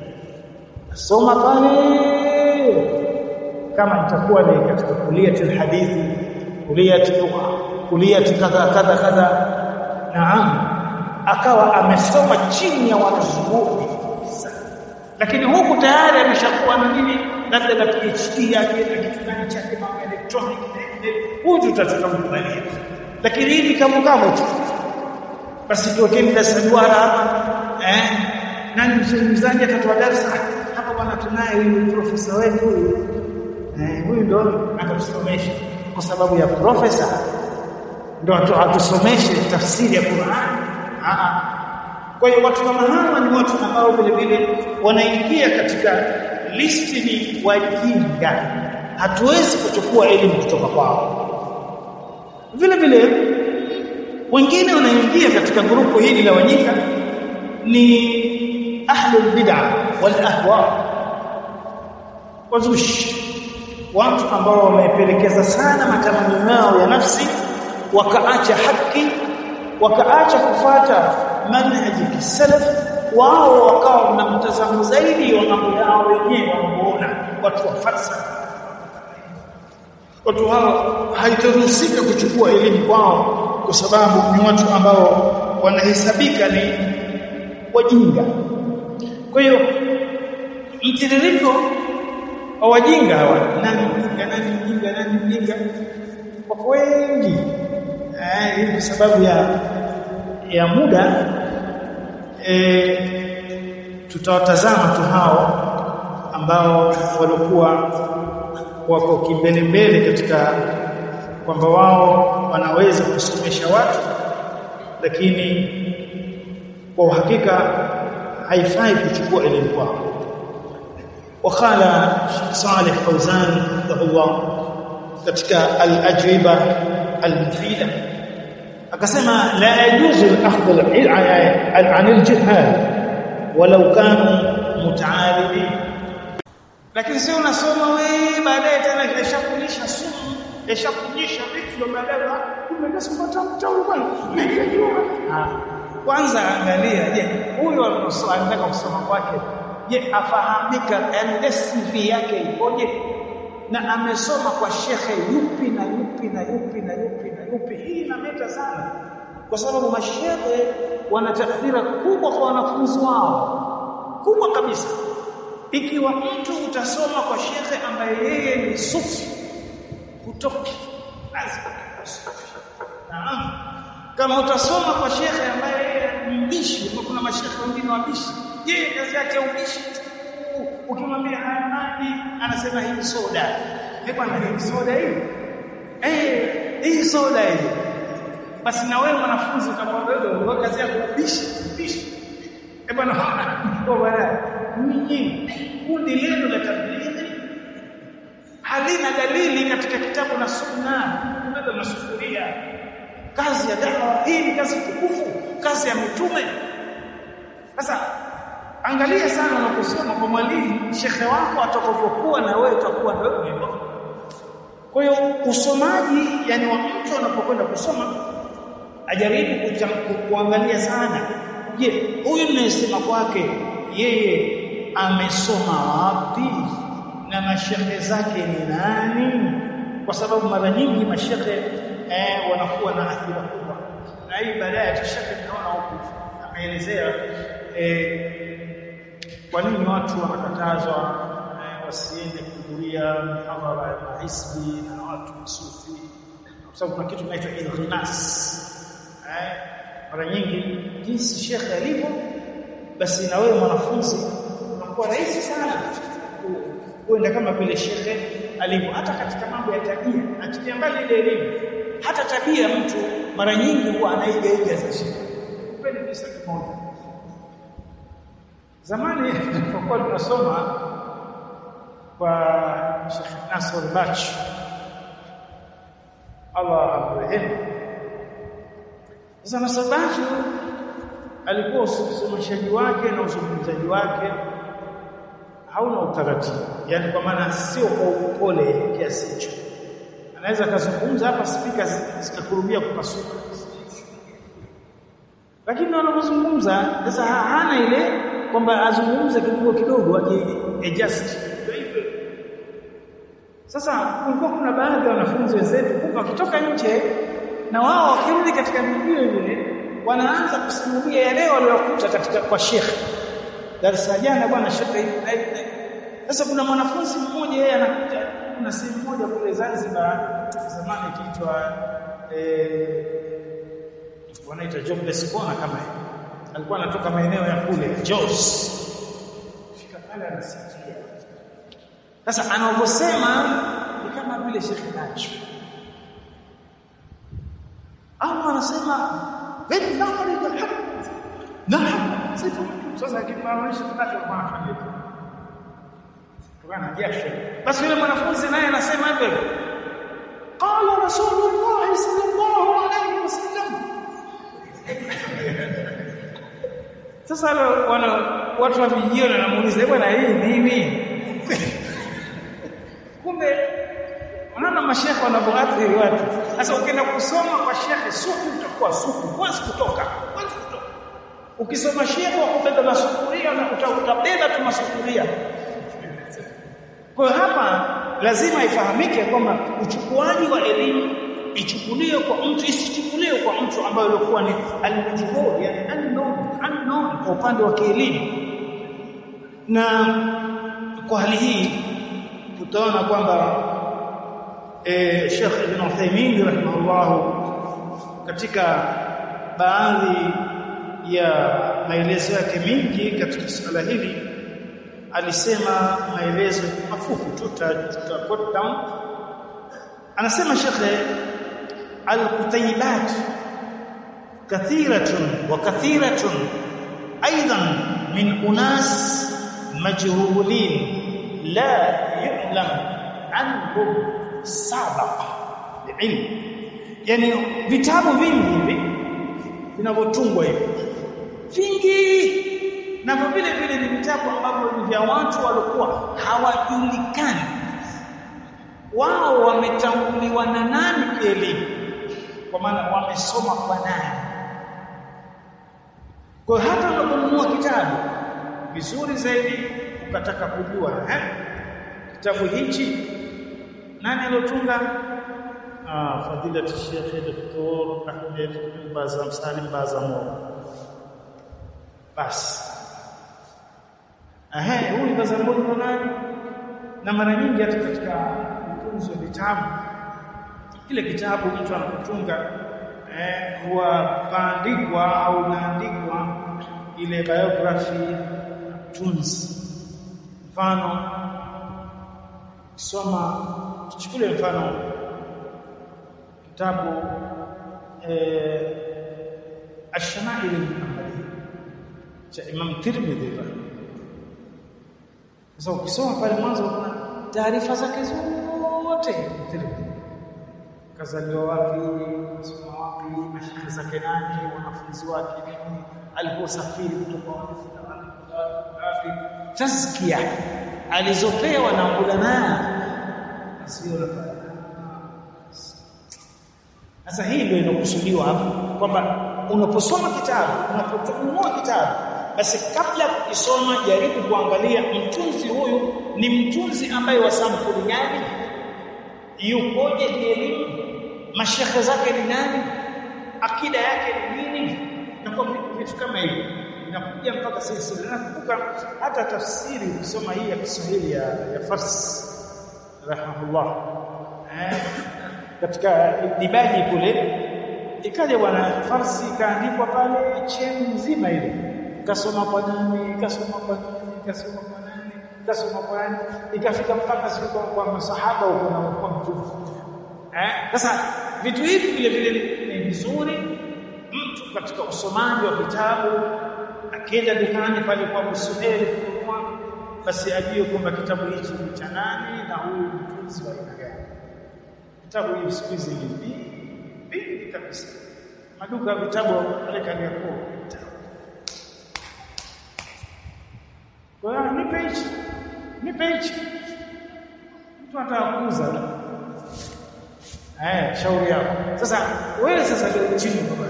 soma pale. Kama itakuwa ni katika kuliatul hadithi, kuliatul lugha, kuliatul kadha kadha kadha, naam, akawa amesoma chini ya wanazuoni, lakini huku tayari ameshakuwa na nini, labda na P H D yake na kitu gani cha mambo ya electronic, huyu tutatamkubalia. Lakini hivi kama kama tu basi tuwekeni darasa duara hapa, eh, nani mzungumzaji atatoa darasa hapa bwana, tunaye huyu profesa wetu huyu, eh, huyu ndo atatusomesha. Kwa sababu ya profesa ndo atusomeshe tafsiri ya Qur'an. Ah, kwa hiyo watu kama hawa ni watu ambao vile vile wanaingia katika listi ni wajinga, hatuwezi kuchukua elimu kutoka kwao. Vile vile wengine wanaingia katika grupu hili la wajinga ni ahlul bid'ah wal ahwa, wazushi watu ambao wamepelekeza sana matamanio yao ya nafsi, wakaacha haki, wakaacha kufuata manhaji kisalaf, wao wakawa na mtazamo zaidi wa mambo yao wenyewe wanaoona watu wa falsafa. Watu hao haitaruhusika kuchukua elimu kwao kwa sababu ni watu ambao wanahesabika ni wajinga. Kwa hiyo mtiririko wa wajinga hawa, nani mjinga nani mjinga nani mjinga, kwa wengi eh, kwa sababu ya ya muda eh, tutawatazama tu hao ambao walikuwa wako kimbele mbele katika kwamba wao wanaweza kusomesha watu, lakini kwa uhakika haifai kuchukua elimu kwao. Wakala Saleh Fawzan rahimahullah katika al-ajwiba al-mufida akasema la yajuzu al-akhdh an al-jahal walau kanu muta'alibin. Lakini sio unasoma wewe baadaye tena kishakulisha sumu, kishakunyisha vitu vya baadaye umekasema mtamu bwana. Kwanza angalia, je, huyo anataka kusoma kwake, je afahamika yani C V yake ipoje, na amesoma kwa shekhe yupi na yupi na yupi na yupi na yupi. Hii inameta sana kwa sababu mashehe wana taathira kubwa kwa wanafunzi wao, kubwa kabisa. Ikiwa mtu utasoma kwa shekhe ambaye yeye ni sufi, kutoki lazima usufi. Naam, kama utasoma kwa shekhe ambaye yeye ni mbishi, kuna mashekhe wengine wabishi, yeye kazi yake ubishi tu. Ukimwambia haya maji anasema hii soda. Eh bwana, hii soda hii. Eh, hii soda hii. Basi na wewe mwanafunzi utamwambia wewe kazi yako ubishi, ubishi. Eh bwana, kwa bwana nyinyi kundi lenu la tablighi halina dalili katika kitabu na sunna, ndio masufuria. Kazi ya dawa hii ni kazi tukufu, kazi ya mitume. Sasa angalia sana unaposoma kwa mwalimu, shekhe wako atakapokuwa na wewe utakuwa ndio hivyo. Kwa hiyo usomaji yani wa mtu anapokwenda kusoma ajaribu kuangalia sana, je, huyu ninayesema kwake yeye amesoma wapi na mashekhe zake ni nani? Kwa sababu mara nyingi mashekhe eh, wanakuwa na athira kubwa. Na hii baadaye tushaka tunaona huko ameelezea eh, kwa nini watu wanakatazwa eh, wasiende kuhudhuria mihadhara ya hisbi na watu masufi, kwa sababu kuna kitu kinaitwa ilghinas. Eh, mara nyingi jinsi shekhe alivyo, basi na wewe mwanafunzi unakuwa rahisi sana kuenda kama vile shekhe alivyo, hata katika mambo ya tabia. Achilia mbali ile elimu, hata tabia mtu mara nyingi huwa anaiga iga za shekhe. Upende kisa kimoja. Zamani tulipokuwa tunasoma kwa Sheikh Nasr Bach, Allah amrehemu. Sasa Nasr Bach alikuwa usomaji wake na uzungumzaji wake hauna utaratibu, yani kwa maana sio kwa upole kiasi hicho. Anaweza kuzungumza hapa spika zikakurubia kupasuka, lakini wanapozungumza sasa hana ile kwamba azungumze kidogo kidogo adjust. Sasa kulikuwa kuna baadhi ya wanafunzi wenzetu kumbe wakitoka nje na wao wakirudi katika video ile wanaanza kusimulia yale waliokuta katika kwa shekhe darasa jana, bwana shekhe. Sasa kuna mwanafunzi mmoja yeye anakuja, kuna sehemu moja kule Zanzibar zamani kiitwa eh wanaita Jobless Corner, kama hiyo alikuwa anatoka maeneo ya kule Jos, fika pale anasikia. Sasa anavyosema ni kama vile Sheikh Nacho au anasema bin nahri al-haq naam sifa. Sasa kimaanisha tunataka kufanya kana jasho. Basi yule mwanafunzi naye anasema hivyo, qala Rasulullah sallallahu alayhi wasallam. Sasa wana watu wa vijio na namuuliza bwana hii nini? Kumbe mashekhe wanavyoathiri watu. Sasa ukienda kusoma kwa shekhe sufi utakuwa sufi, huwezi kutoka, huwezi kutoka. Ukisoma shekhe wa kubeba masufuria na utabeba tu masufuria. Kwa hapa lazima ifahamike kwamba uchukuaji wa elimu ichukuliwe kwa mtu, isichukuliwe kwa mtu ambaye alikuwa ni al-majhul, yani unknown, unknown kwa upande wa kielimu. Na kwa hali hii tutaona kwamba eh Sheikh Ibn Uthaymeen rahimahullah katika baadhi ya maelezo yake mengi katika suala hili alisema maelezo mafupi tu tuta down. Anasema Sheikh al-Qutaybat kathiratun wa kathiratun aidan min unas majhulin la yu'lam anhum sabaqa ilm. Yani vitabu vingi hivi vinavyotungwa hivi vingi na vile vile ni vitabu ambavyo ni vya watu walikuwa hawajulikani wao wametanguliwa na nani kielimu, kwa maana wamesoma kwa nani. Kwa hata unaponunua kitabu vizuri zaidi ukataka kujua eh kitabu hichi nani alotunga, ah fadila Sheikh Doktor Ahmed bin Bazam Salim Bazamo, basi ehe huyu Bazamo ni nani. Na mara nyingi hata katika utunzi wa vitabu, kile kitabu mtu anapotunga eh huwa kaandikwa au naandikwa ile biography tunzi. Mfano soma, tuchukue mfano kitabu eh Ash-Shama'il al-Muhammadiyya cha Imam Tirmidhi. Sasa ukisoma pale mwanzo kuna taarifa zake zote Tirmidhi, kazaliwa wapi, soma wapi, mashaka zake nani, wanafunzi wake nini, aliposafiri kutoka wapi, tazkia alizopewa na ulama sio la. Sasa hii ndio inakusudiwa hapo kwamba unaposoma kitabu, unapotunua kitabu, basi kabla ya kukisoma jaribu kuangalia mtunzi huyu ni mtunzi ambaye wa sampuli gani, yukoje elimu, mashekhe zake ni nani, akida yake ni nini, na kwa vitu kama hivyo inakuja mpaka silsila. Nakumbuka hata tafsiri kusoma hii ya Kiswahili ya, ya Fars rahimahullah eh katika dibaji kule ikaja bwana Farsi kaandikwa pale cheni nzima ile, kasoma kwa nani, kasoma kwa nani, kasoma kwa nani, kasoma kwa nani, ikafika mpaka siku kwa masahaba huko na kwa mtume eh. Sasa vitu hivi vile vile ni vizuri mtu katika usomaji wa vitabu akienda dukani pale kwa Musuheli kwa basi ajue kwamba kitabu hichi ni cha nani na huyu mtunzi wa aina gani. Kitabu hivi siku hizi ni vingi kabisa, maduka ya vitabu pale Kariakoo. Kwa hiyo nipe hichi, nipe hichi, mtu atakuuza tu eh, shauri yako. Sasa wewe sasa leo chini baba,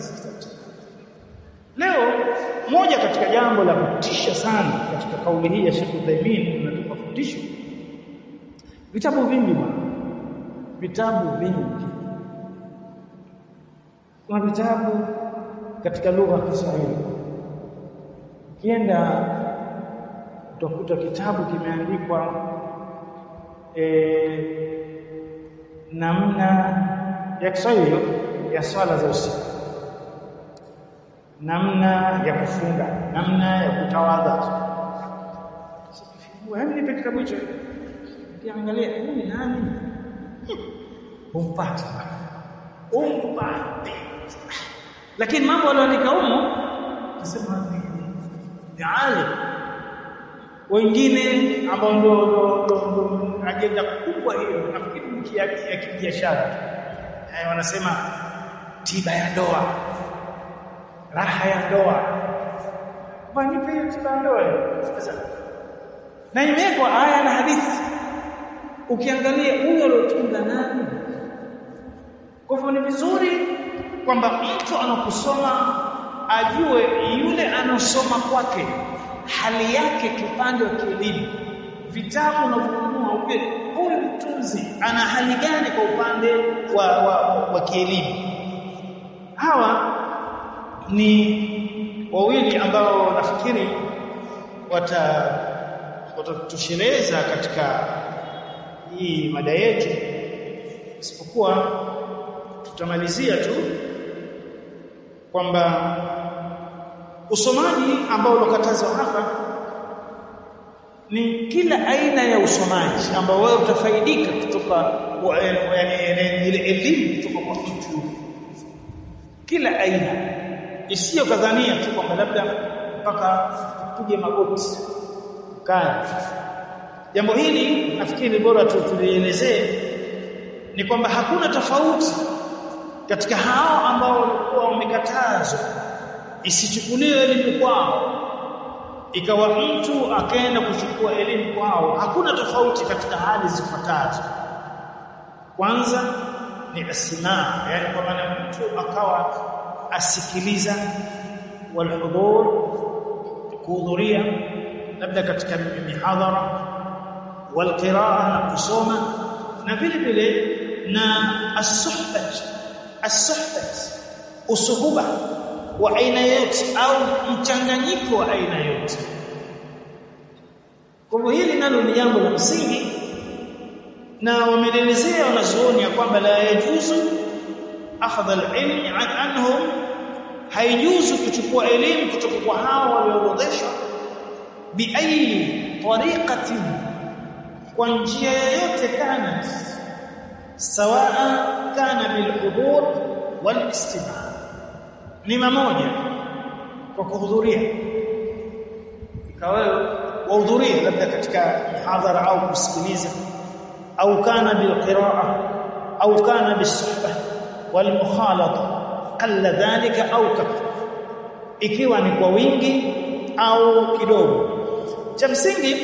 leo moja katika jambo la kutisha sana katika kauli hii ya Sheikh Uthaymeen unatupa fundisho, vitabu vingi bwana, vitabu vingi. Kuna vitabu katika lugha ya Kiswahili, ukienda utakuta kitabu kimeandikwa eh namna ya Kiswahili ya swala za usiku, namna ya kufunga, namna ya kutawadha. Wewe nipe kitabu hicho, ukiangalia huyu ni nani, umpata umpate. Lakini mambo aliyoandika humo nasema ni alim, wengine ambao ndio ajenda kubwa hiyo, nafikiri ni ya kibiashara eh, wanasema tiba ya ndoa, raha ya ndoa. Bwana nipe hiyo tiba ya ndoa sasa, na imewekwa aya na hadithi. ukiangalia huyo aliyotunga nani. Kwa hivyo ni vizuri kwamba mtu anaposoma ajue yule anosoma kwake hali yake kipande wa kielimu, vitabu na kununua uke huyu mtunzi ana hali gani kwa upande wa wa, wa kielimu. Hawa ni wawili ambao nafikiri wata watatosheleza katika hii mada yetu, isipokuwa tutamalizia tu kwamba usomaji ambao ulokatazwa hapa ni kila aina ya usomaji ambao wewe utafaidika kutoka yani ile elimu kutoka kwa mtu, kila aina, isiyo kadhania tu kwamba labda mpaka tuje magoti kaya. Jambo hili nafikiri bora tu tulielezee ni kwamba hakuna tofauti katika hao ambao walikuwa wamekatazwa isichukuliwe elimu kwao ikawa mtu akaenda kuchukua elimu kwao. Hakuna tofauti katika hali zifuatazo. Kwanza ni asma, yani kwa maana mtu akawa asikiliza walhudhur, kuhudhuria labda katika mihadhara, walqiraa na kusoma, na vile vile na as-suhbat as-suhbat usuhuba wa aina yote au mchanganyiko wa aina yote. Kwa hivyo hili nalo ni jambo la msingi, na wameelezea wanazuoni ya kwamba la yajuzu akhadha al-ilmi anhum, haijuzu kuchukua elimu kutoka kwa hao walioorodheshwa bi ayi tariqatin, kwa njia yoyote, kana sawa kana bil hudhur wal istima', ni mamoja kwa kuhudhuria, ikawa wahudhuria labda katika mihadhara au kusikiliza, au kana bil qiraa au kana bis suhbah wal mukhalata, qalla dhalika au kathra, ikiwa ni kwa wingi au kidogo. Cha msingi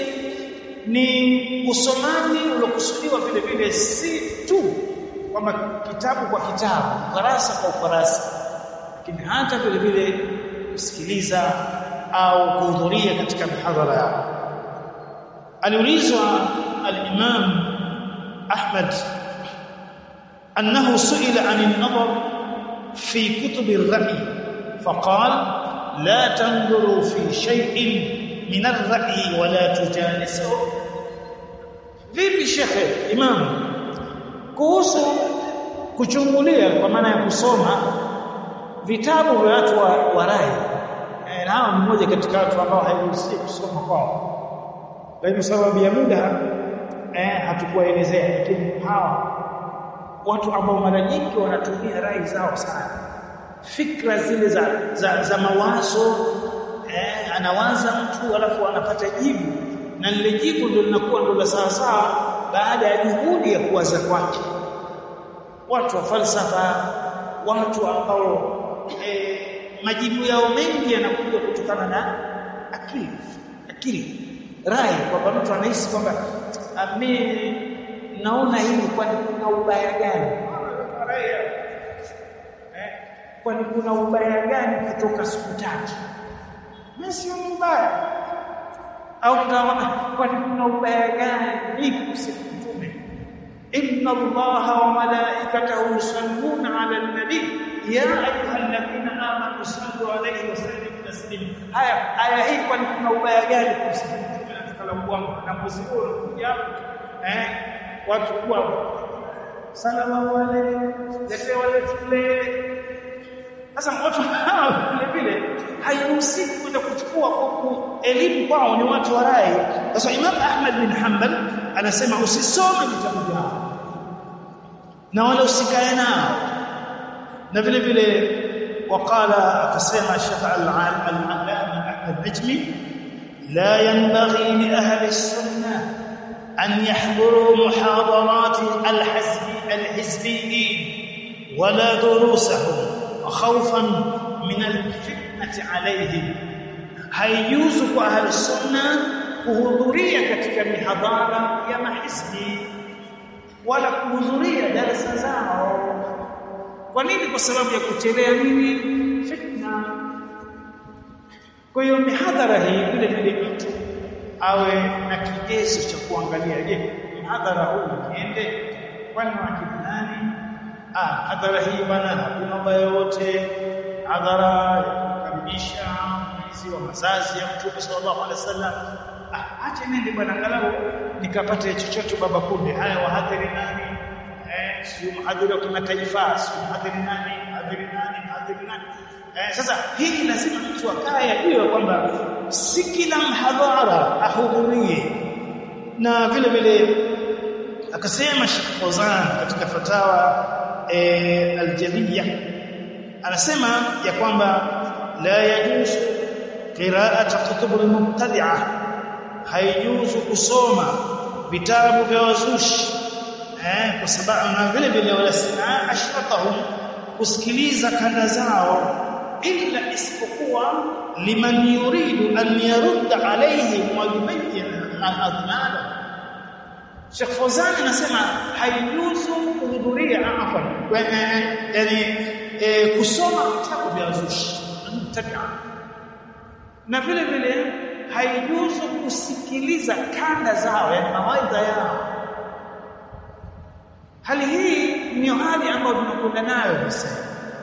ni usomaji uliokusudiwa vile vile si tu kwamba kitabu kwa kitabu, ukurasa kwa ukurasa, lakini hata vile vile kusikiliza au kuhudhuria katika mihadhara yao. Aliulizwa al-Imam Ahmad annahu su'ila 'an an-nadhar fi kutub ar-ra'y faqala la tanzuru fi shay'in min ar-ra'y wa la tujalisuhu. Vipi shekhe Imam kuhusu kuchungulia, kwa maana ya kusoma vitabu vya watu wa, wa rai? Eh, nao ni mmoja katika watu ambao hairuhusiwi kusoma kwao, lakini sababu ya muda eh hatukuelezea, lakini hawa watu ambao mara nyingi wanatumia rai zao sana, fikra zile za za, za mawazo eh, anawaza mtu alafu anapata jibu, na lile jibu ndio linakuwa ndio la sawa sawa baada ya juhudi ya kuwaza kwake. Watu wa falsafa, watu ambao eh, majibu yao mengi yanakuja kutokana na akili akili rai, kwamba mtu anahisi kwamba ame naona hili, kwani kuna ubaya gani? Eh, kwani kuna ubaya gani kutoka siku tatu? Mimi sio mbaya. Au kaona kwani kuna ubaya gani kusifu Mtume? Inna Allaha wa malaikatahu yusalluna 'ala an-nabi ya ayyuhalladhina amanu sallu 'alayhi wa sallimu taslima. Haya aya hii, kwani kuna ubaya gani kusifu Mtume katika langu wangu na mwezi huu unakuja eh watu kwa sallallahu alayhi wa wale tule. Sasa watu hao vile vile hairuhusiwi kwenda kuchukua huku elimu kwao, ni watu wa rai. Sasa Imam Ahmad bin Hanbal anasema usisome vitabu vyao na wala usikae nao, na vile vile waqala, akasema Sheikh al-Alim al-Allama Ahmad Najmi, la yanbaghi li ahli as-sunnah an yahduru muhadarat al-hizbi al-hizbiyyin wala durusahum خوفا من الفتنه عليهم. haijuzu kwa ahli sunna kuhudhuria katika mihadhara ya mahizbi wala kuhudhuria darasa zao. Kwa nini? Kwa sababu ya kuchelea nini? Fitna. Kwa hiyo mihadhara hii vile vile mtu awe na kigezo cha kuangalia, je, mihadhara huu niende kwani wakati nani? Ah, hadhara hii bana hakuna ubaya wote, hadhara ya kukamilisha mwezi wa mazazi ya Mtume sallallahu alaihi wasallam. Ah, acha nende bwana angalau nikapate chochote baba kunde. Haya, wahadhiri nani? Eh, sio mhadhiri wa kimataifa, sio mhadhiri nani, mhadhiri nani, mhadhiri nani. Eh, sasa hii lazima mtu akae ajue kwamba si kila mhadhara ahudhurie. Na vile vile akasema Sheikh Fawzan katika fatawa e, al-Jabiyya, anasema ya kwamba la yajuz qira'at kutub al-mubtadi'ah, haijuzu kusoma vitabu vya wazushi eh, kwa sababu na vile vile walasna ashratahum, kusikiliza kanda zao, illa isipokuwa liman yuridu an yarudda alayhim wa yubayyin al-adnana. Sheikh Fawzan anasema haijuzu kuhudhuria afan yani e, kusoma vitabu vya wazushi mubtadi'a, na vile vile haijuzu kusikiliza kanda zao, yani mawaidha yao. Hali hii ni hali ambayo tunakwenda nayo sasa.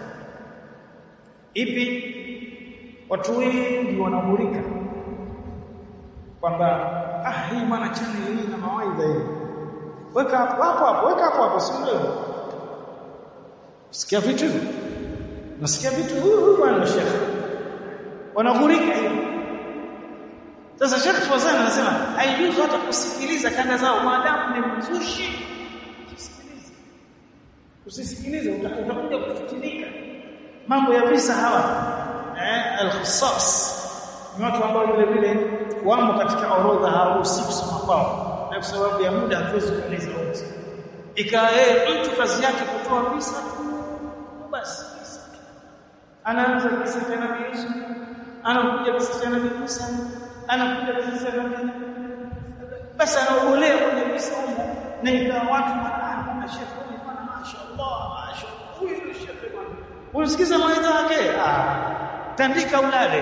Ipi? Watu wengi wanamurika kwamba ah, hii maana channel hii na mawaidha hii, weka hapo hapo, weka hapo hapo, sio wewe. Sikia vitu, nasikia vitu huyu huyu bwana Sheikh, wanamurika hiyo. Sasa Sheikh Fawzan anasema haijuzu hata kusikiliza kanda zao maadamu ni mzushi. Usisikilize, usisikilize, utakuja kufitinika. Mambo ya visa hawa eh, al-khassas ni watu ambao vile vile wamo katika orodha harusi kusoma kwao, na kwa sababu ya muda hatuwezi kueleza wote. Ikawa yeye mtu kazi yake kutoa visa basi, anaanza kisa cha Nabii Yusuf, anakuja kisa cha Nabii Musa, anakuja kisa cha Nabii, basi anaolea kwenye visa huko, na ikawa watu wana Sheikh huyu bwana, mashaallah mashaallah, huyu Sheikh bwana, unasikiza mawaidha yake, ah, tandika ulale.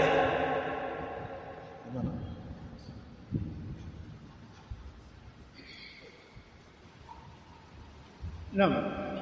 Naam.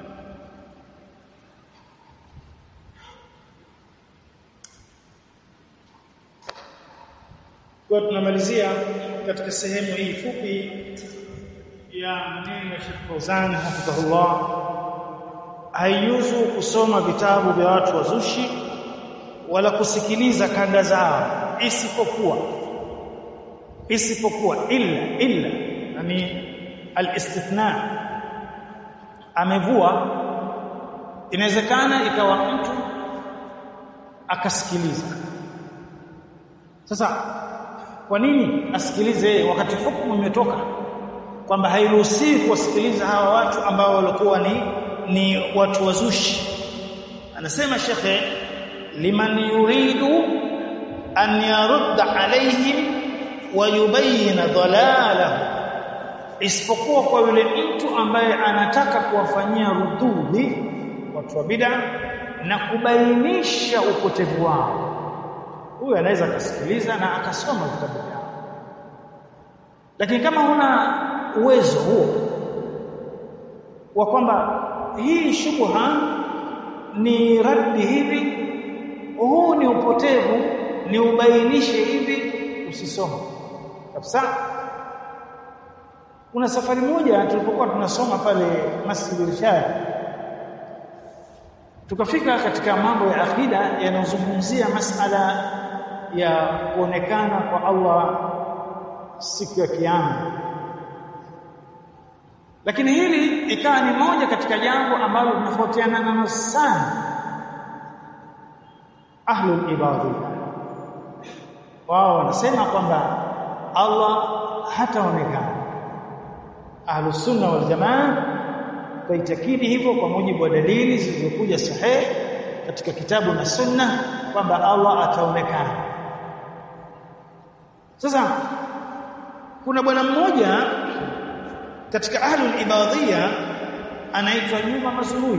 Kwa tunamalizia katika sehemu hii fupi ya maneno ya Sheikh Fawzan hafidhahullah, haijuzu kusoma vitabu vya watu wazushi wala kusikiliza kanda zao, isipokuwa isipokuwa illa illa yani al-istithna, amevua. Inawezekana ikawa mtu akasikiliza. Sasa kwa nini asikilize wakati hukumu imetoka kwamba hairuhusiwi kuwasikiliza hawa watu ambao walikuwa ni ni watu wazushi? Anasema shekhe, liman yuridu an yarudda alayhim wa yubayyana dhalalahu, isipokuwa kwa yule mtu ambaye anataka kuwafanyia rududi watu wa bid'a na kubainisha upotevu wao. Huyu anaweza kusikiliza na akasoma vitabu vyao, lakini kama huna uwezo huo wa kwamba hii shubha ni raddi hivi, huu ni upotevu ni ubainishe hivi, usisome kabisa. Kuna safari moja tulipokuwa tunasoma pale Masjid Irshad, tukafika katika mambo ya akida yanayozungumzia masala ya kuonekana kwa Allah siku ya kiyama, lakini hili ikawa ni moja katika jambo ambalo linafuatiana nalo sana ahlul ibadiyya. Wao wanasema kwamba Allah hataonekana. Ahlus sunna wal jamaa waitakidi hivyo kwa mujibu wa dalili zilizokuja sahihi katika kitabu na sunna kwamba Allah ataonekana. Sasa kuna bwana mmoja katika ahlul ibadiyya anaitwa Juma Mazrui,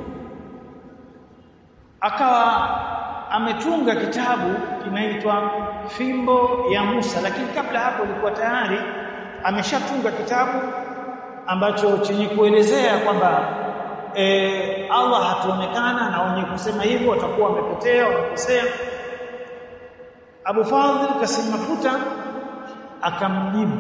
akawa ametunga kitabu kinaitwa Fimbo ya Musa, lakini kabla hapo alikuwa tayari ameshatunga kitabu ambacho chenye kuelezea kwamba e, Allah hatuonekana na wenye kusema hivyo watakuwa wamepotea, wamekosea. Abu Fadhil Kasim Mafuta akamjibu.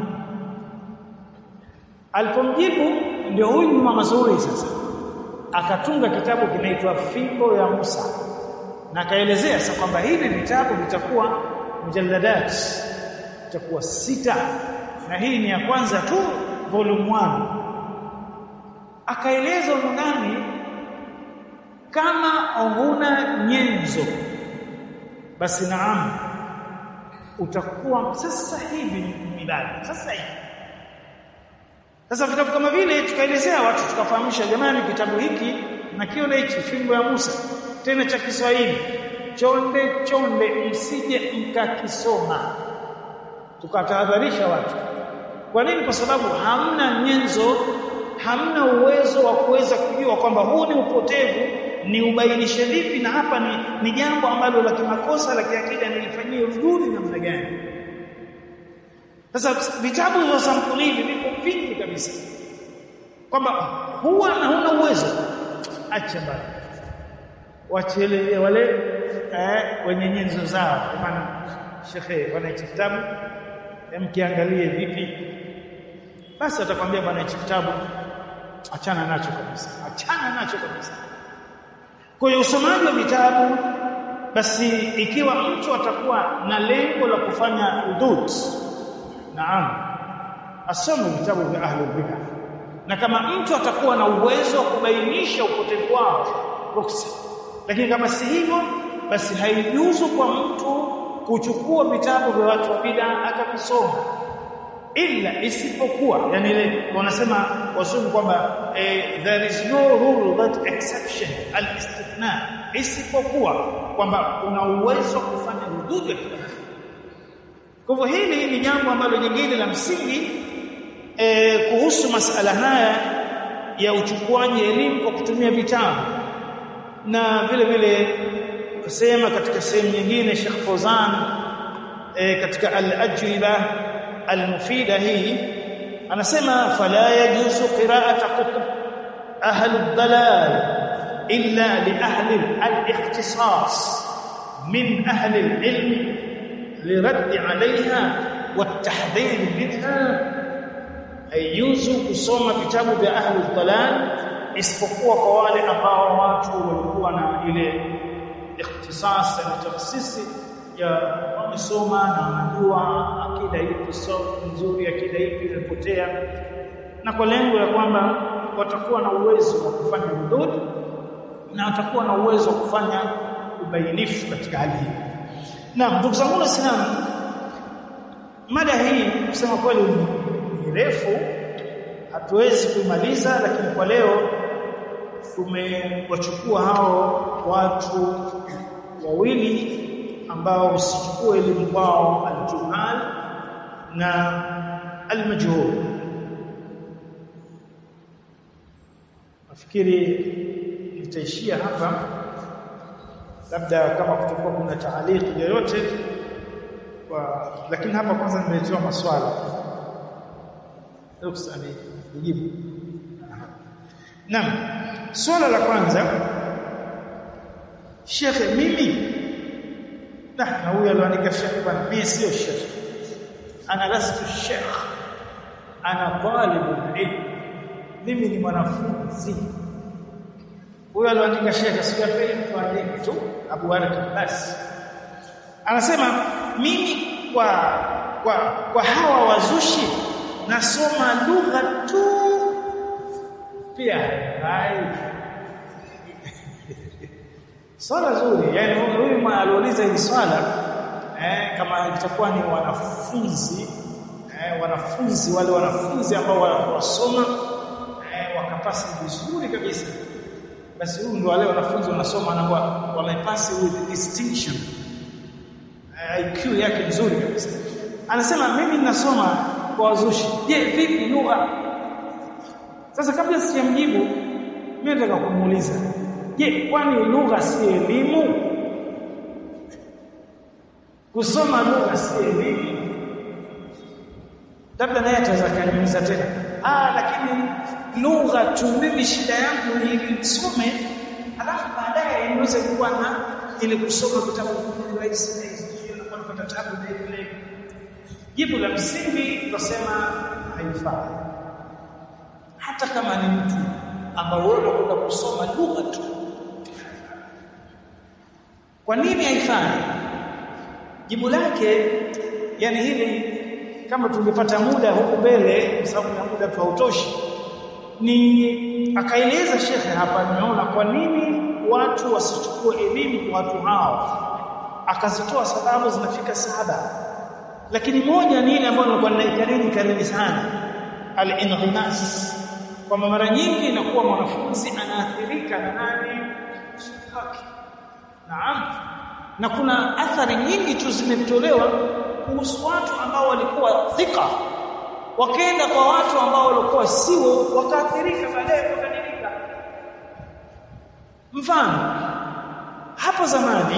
Alipomjibu ndio huyu Juma Mazrui sasa akatunga kitabu kinaitwa Fimbo ya Musa, na akaelezea sasa kwamba hivi vitabu vitakuwa mujalladat, vitakuwa sita, na hii ni ya kwanza tu, volume one. Akaeleza ndani kama huna nyenzo basi naam utakuwa sasa hivi mbali sasa hivi. Sasa vitabu kama vile tukaelezea watu, tukafahamisha jamani, kitabu hiki na kiona hichi Fimbo ya Musa tena cha Kiswahili, chonde chonde msije mkakisoma. Tukatahadharisha watu. Kwa nini? Kwa sababu hamna nyenzo, hamna uwezo wa kuweza kujua kwamba huu ni upotevu, ni ubainishe vipi, na hapa ni, ni jambo ambalo la kimakosa la kiakida nilifanyia udhuri namna gani. Sasa vitabu vya sampuli hivi vipo vingi kabisa, kwamba huwa na huna uwezo, acha bali wachele wale eh, wenye nyenzo zao. Kwa maana shekhe wana kitabu, mkiangalie vipi, basi atakwambia bwana hichi kitabu achana nacho kabisa, achana nacho kabisa. Kwa hiyo usomaji wa vitabu, basi ikiwa mtu atakuwa na lengo la kufanya hudud, naam, asome vitabu vya ahlul bid'ah. Na kama mtu atakuwa na uwezo wa kubainisha upotevu wao, ruksa. Lakini kama si hivyo, basi haijuzu kwa mtu kuchukua vitabu vya watu wa bid'ah akavisoma, illa isipokuwa, yani ile wanasema wazungu kwamba eh, there is no rule that exception, al-istithna, isipokuwa kwamba una uwezo kufanya hudud ya kitabu. Kwa hivyo hili ni jambo ambalo jingine la msingi e, kuhusu masala haya ya uchukuaji elimu kwa kutumia vitabu. Na vile vile kusema katika sehemu nyingine Sheikh Fawzan e, katika al-ajwiba al-mufida hii anasema fala yajuzu qira'atu kutub ahli ad-dalal illa li ahli al-ikhtisas min ahli al-ilm لرد عليها والتحذير منها. haijuzu kusoma vitabu vya ahli dhalal isipokuwa kwa wale ambao watu walikuwa na ile ikhtisas na takhsisi ya wamesoma na wanajua akida ipi sawa nzuri, akida ipi ilipotea, na kwa lengo la kwamba watakuwa na uwezo wa kufanya hudud na watakuwa na uwezo wa kufanya ubainifu katika hali hii. Na ndugu zangu Waislamu, mada hii kusema kweli ni refu, hatuwezi kuimaliza, lakini kwa leo tumewachukua hao watu wawili ambao usichukue elimu kwao, al-juhal na al-majhul. Nafikiri nitaishia hapa, labda kama kutakuwa kuna taaliki yoyote kwa, lakini hapa kwanza nimetoa maswali uksani kujibu. Naam, swala la kwanza, shekhe mimi na na huyo aliandika shekhe bwana, mimi sio shekhe, ana lastu shekhe, ana talibul ilm, mimi ni mwanafunzi. Huyo aliandika shekhe, sio pale mtu andike tu Abu Waraka basi. Anasema mimi kwa kwa kwa hawa wazushi nasoma lugha tu pia. Hai swala zuri, yani huyu mwana aliuliza hili swala eh, kama itakuwa ni wanafunzi eh, wanafunzi wale wanafunzi ambao wanasoma eh, wakapasi vizuri kabisa, basi huyu ndio wale wanafunzi wanasoma na wamepasi with distinction, I Q yake nzuri kabisa. Anasema mimi ninasoma kwa wazushi. Je, vipi lugha? Sasa kabla sijamjibu, mimi nataka kumuuliza, je, kwani lugha si elimu? Kusoma lugha si elimu? Labda naye ataweza kaniuliza tena, ah, lakini lugha tu, mimi shida yangu ni ili nisome alafu baadaye niweze kuwa na ile kusoma vitabu vya rahisi na hizo na kupata tabu ile. Jibu la msingi tunasema haifai. Hata kama ni mtu ambao wewe unataka kusoma lugha tu. Kwa nini haifai? Jibu lake, yani hili kama tungepata muda huko mbele, kwa sababu na muda tu hautoshi, ni akaeleza shekhe hapa, nimeona kwa nini watu wasichukue elimu kwa watu hao. Akazitoa sababu zinafika saba. Lakini moja ni ile ambayo nilikuwa ninaikariri kariri sana, al-inghimas. Kwa mara nyingi inakuwa mwanafunzi anaathirika na nani? Shekhi. Naam. Na kuna athari nyingi tu zimetolewa kuhusu watu ambao walikuwa thika, wakaenda kwa watu ambao walikuwa sio, wakaathirika baadaye kubadilika. Mfano, hapo zamani,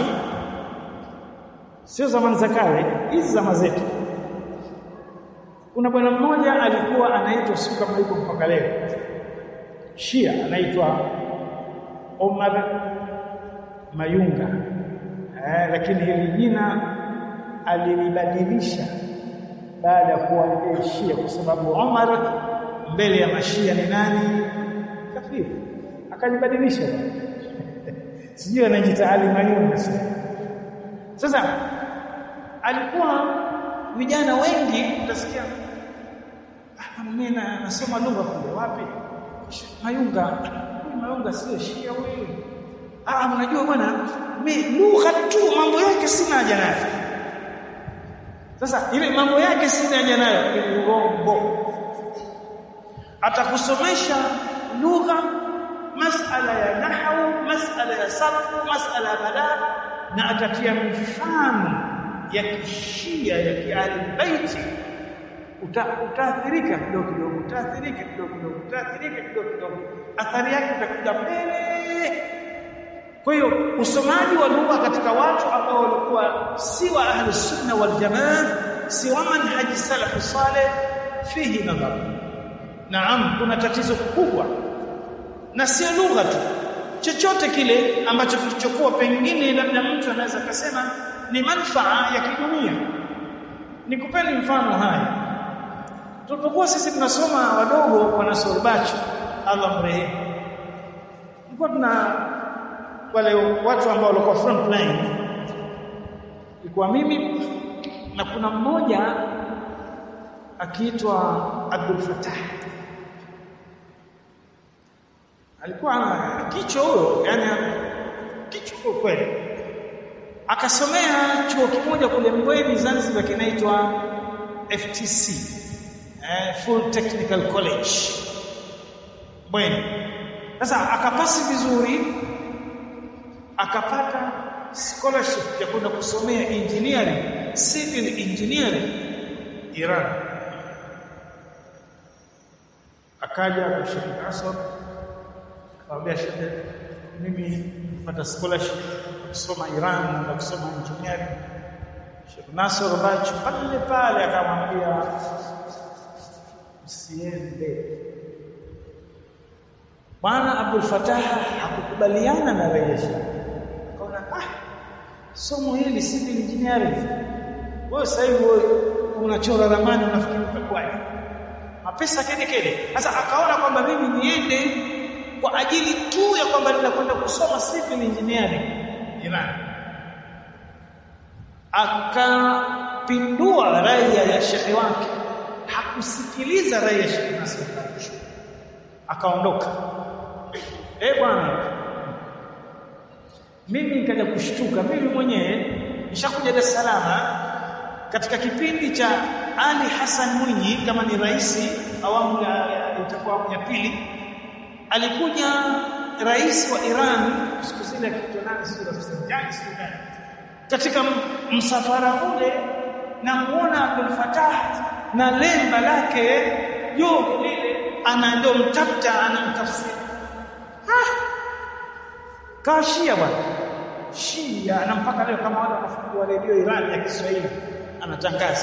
sio zamani za kale, hizi zama zetu, kuna bwana mmoja alikuwa anaitwa sio kama yuko mpaka leo, Shia, anaitwa Omar Mayunga. Eh, lakini hili jina alilibadilisha baada ya kuwa Shia, kwa sababu Omar mbele ya mashia ni nani? Kafiri. Akalibadilisha. Sijui anajitaali Mayunga. Sasa alikuwa vijana wengi utasikia, ah, mimi nasoma lugha kule wapi? Mayunga. Mayunga sio Shia wewe. Ah, mnajua bwana, mimi lugha tu mambo yake sina haja nayo. Sasa ile mambo yake sina haja nayo ni uongo. Atakusomesha lugha, masala ya nahwu, masala ya sarfu, masala ya balagha, na atatia mifano ya kishia ya kiahlulbaiti. Utaathirika kidogo kidogo, utaathirika kidogo kidogo, utaathirika kidogo kidogo, athari yake itakuja mbele. Kwa hiyo usomaji wa lugha katika watu ambao walikuwa si wa ahli sunna wal jamaa, si wa manhaji salafu saleh, fihi nadhar. Naam, kuna tatizo kubwa, na sio lugha tu, chochote kile ambacho kilichokuwa pengine labda mtu anaweza kusema ni manufaa ya kidunia. Nikupeni mfano haya. Tulipokuwa sisi tunasoma wadogo kwa Nasorbacho, Allah mrehemu, tulikuwa tuna wale watu ambao walikuwa front line, ilikuwa mimi na kuna mmoja akiitwa Abdul Fattah. Alikuwa ana kichwa huyo, yani kichwa kweli. Akasomea chuo kimoja kule Mbweni Zanzibar kinaitwa F T C, eh, Full Technical College Mbweni. Sasa akapasi vizuri, akapata scholarship ya kwenda kusomea engineering, civil engineering Iran. Akaja kwa Sheikh Nasr, akamwambia Sheikh, mimi nimepata scholarship kusoma Iran na kusoma engineering. Sheikh Nasr Bachu pale pale akamwambia usiende. Bwana Abdul Fattah hakukubaliana na rejesho. Akaona ah, somo hili civil engineering, wewe sasa hivi unachora ramani unafikiri utakwaje? Mapesa kede kede. Sasa akaona kwamba mimi niende kwa ajili tu ya kwamba ninakwenda kusoma civil engineering Iran. Akapindua rai ya shehe wake, hakusikiliza rai ya Sheikh Nasr, akaondoka. Eh bwana, mimi nikaja kushtuka. Mimi mwenyewe nishakuja Dar es Salaam katika kipindi cha Ali Hassan Mwinyi kama ni rais awamu ya itakuwa awamu ya pili. Alikuja rais wa Iran siku zile kitonani sura Rafsanjani Sudan. Katika msafara ule namuona Abdul Fattah na lemba lake yote lile ana ndio mtafta anamtafsiri. ah kashia bwana Shia na mpaka leo kama wale wanafungua redio Iran ya Kiswahili anatangaza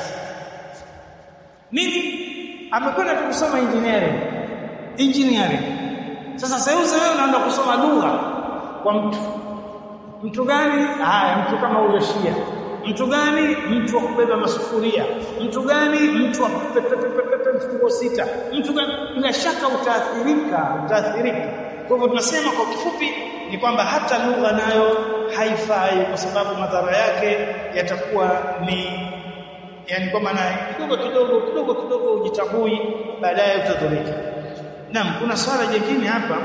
nini amekwenda kusoma engineering engineering sasa sasa wewe unaenda kusoma lugha kwa mtu mtu gani haya mtu kama huyo Shia mtu gani mtu wa kubeba masufuria mtu gani mtu wa pepepepepe mfungo sita mtu gani bila shaka utaathirika utaathirika kwa hivyo tunasema kwa kifupi ni kwamba hata lugha nayo haifai kwa sababu madhara yake yatakuwa ni yani kwa maana kidogo kidogo kidogo kidogo ujitabui baadaye utadhurika. Naam kuna swala jingine hapa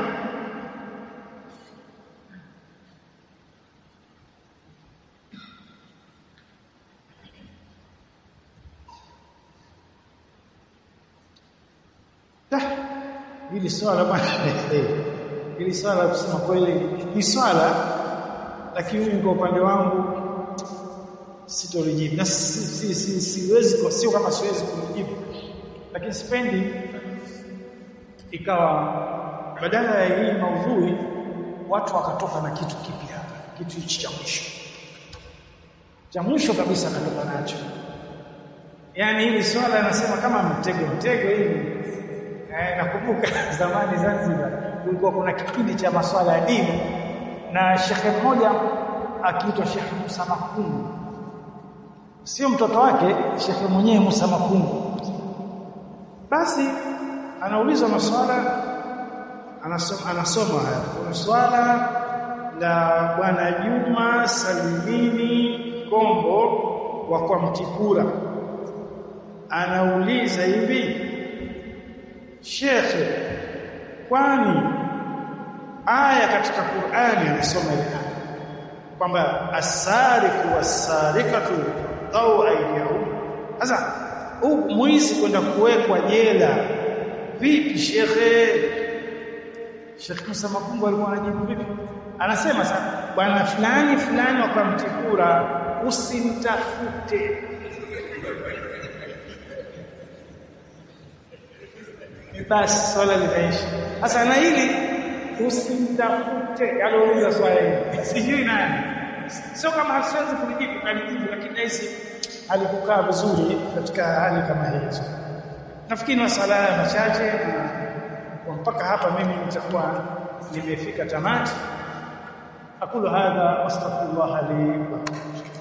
hili swala bwana hili swala kusema kweli ni swala lakini kwa upande wangu sitolijibu na si, si, si, siwezi kwa sio kama siwezi kujibu lakini sipendi ikawa badala ya hii maudhui watu wakatoka na kitu kipya kitu hichi cha mwisho cha mwisho kabisa katoka nacho yani hili swala anasema kama mtego mtego hivi eh nakumbuka zamani Zanzibar kulikuwa kuna kipindi cha maswala ya dini na shekhe mmoja akiitwa Sheikh Musa Makungu sio mtoto wake shekhe mwenyewe Musa Makungu basi anaulizwa maswala anasoma anasoma haya kuna swala la bwana Juma Salimini Kombo wa kwa Mtikura anauliza hivi Shekhe kwani aya katika Qur'ani anasoma ile kwamba as-sariqu was-sariqatu qaw aydihum sasa huu mwizi kwenda kuwekwa jela vipi shekhe Sheikh Musa Makungu alikuwa anajibu vipi anasema sasa bwana fulani fulani wa Mtikura usimtafute basi swala linaisha sasa na hili usimtafute aliuliza swali sijui nani sio kama hasiwezi kujibu kanijibu lakini hizi alikukaa vizuri katika hali kama hizo nafikiri masala machache na mpaka hapa mimi nitakuwa nimefika tamati akulu hadha astaghfirullah li wa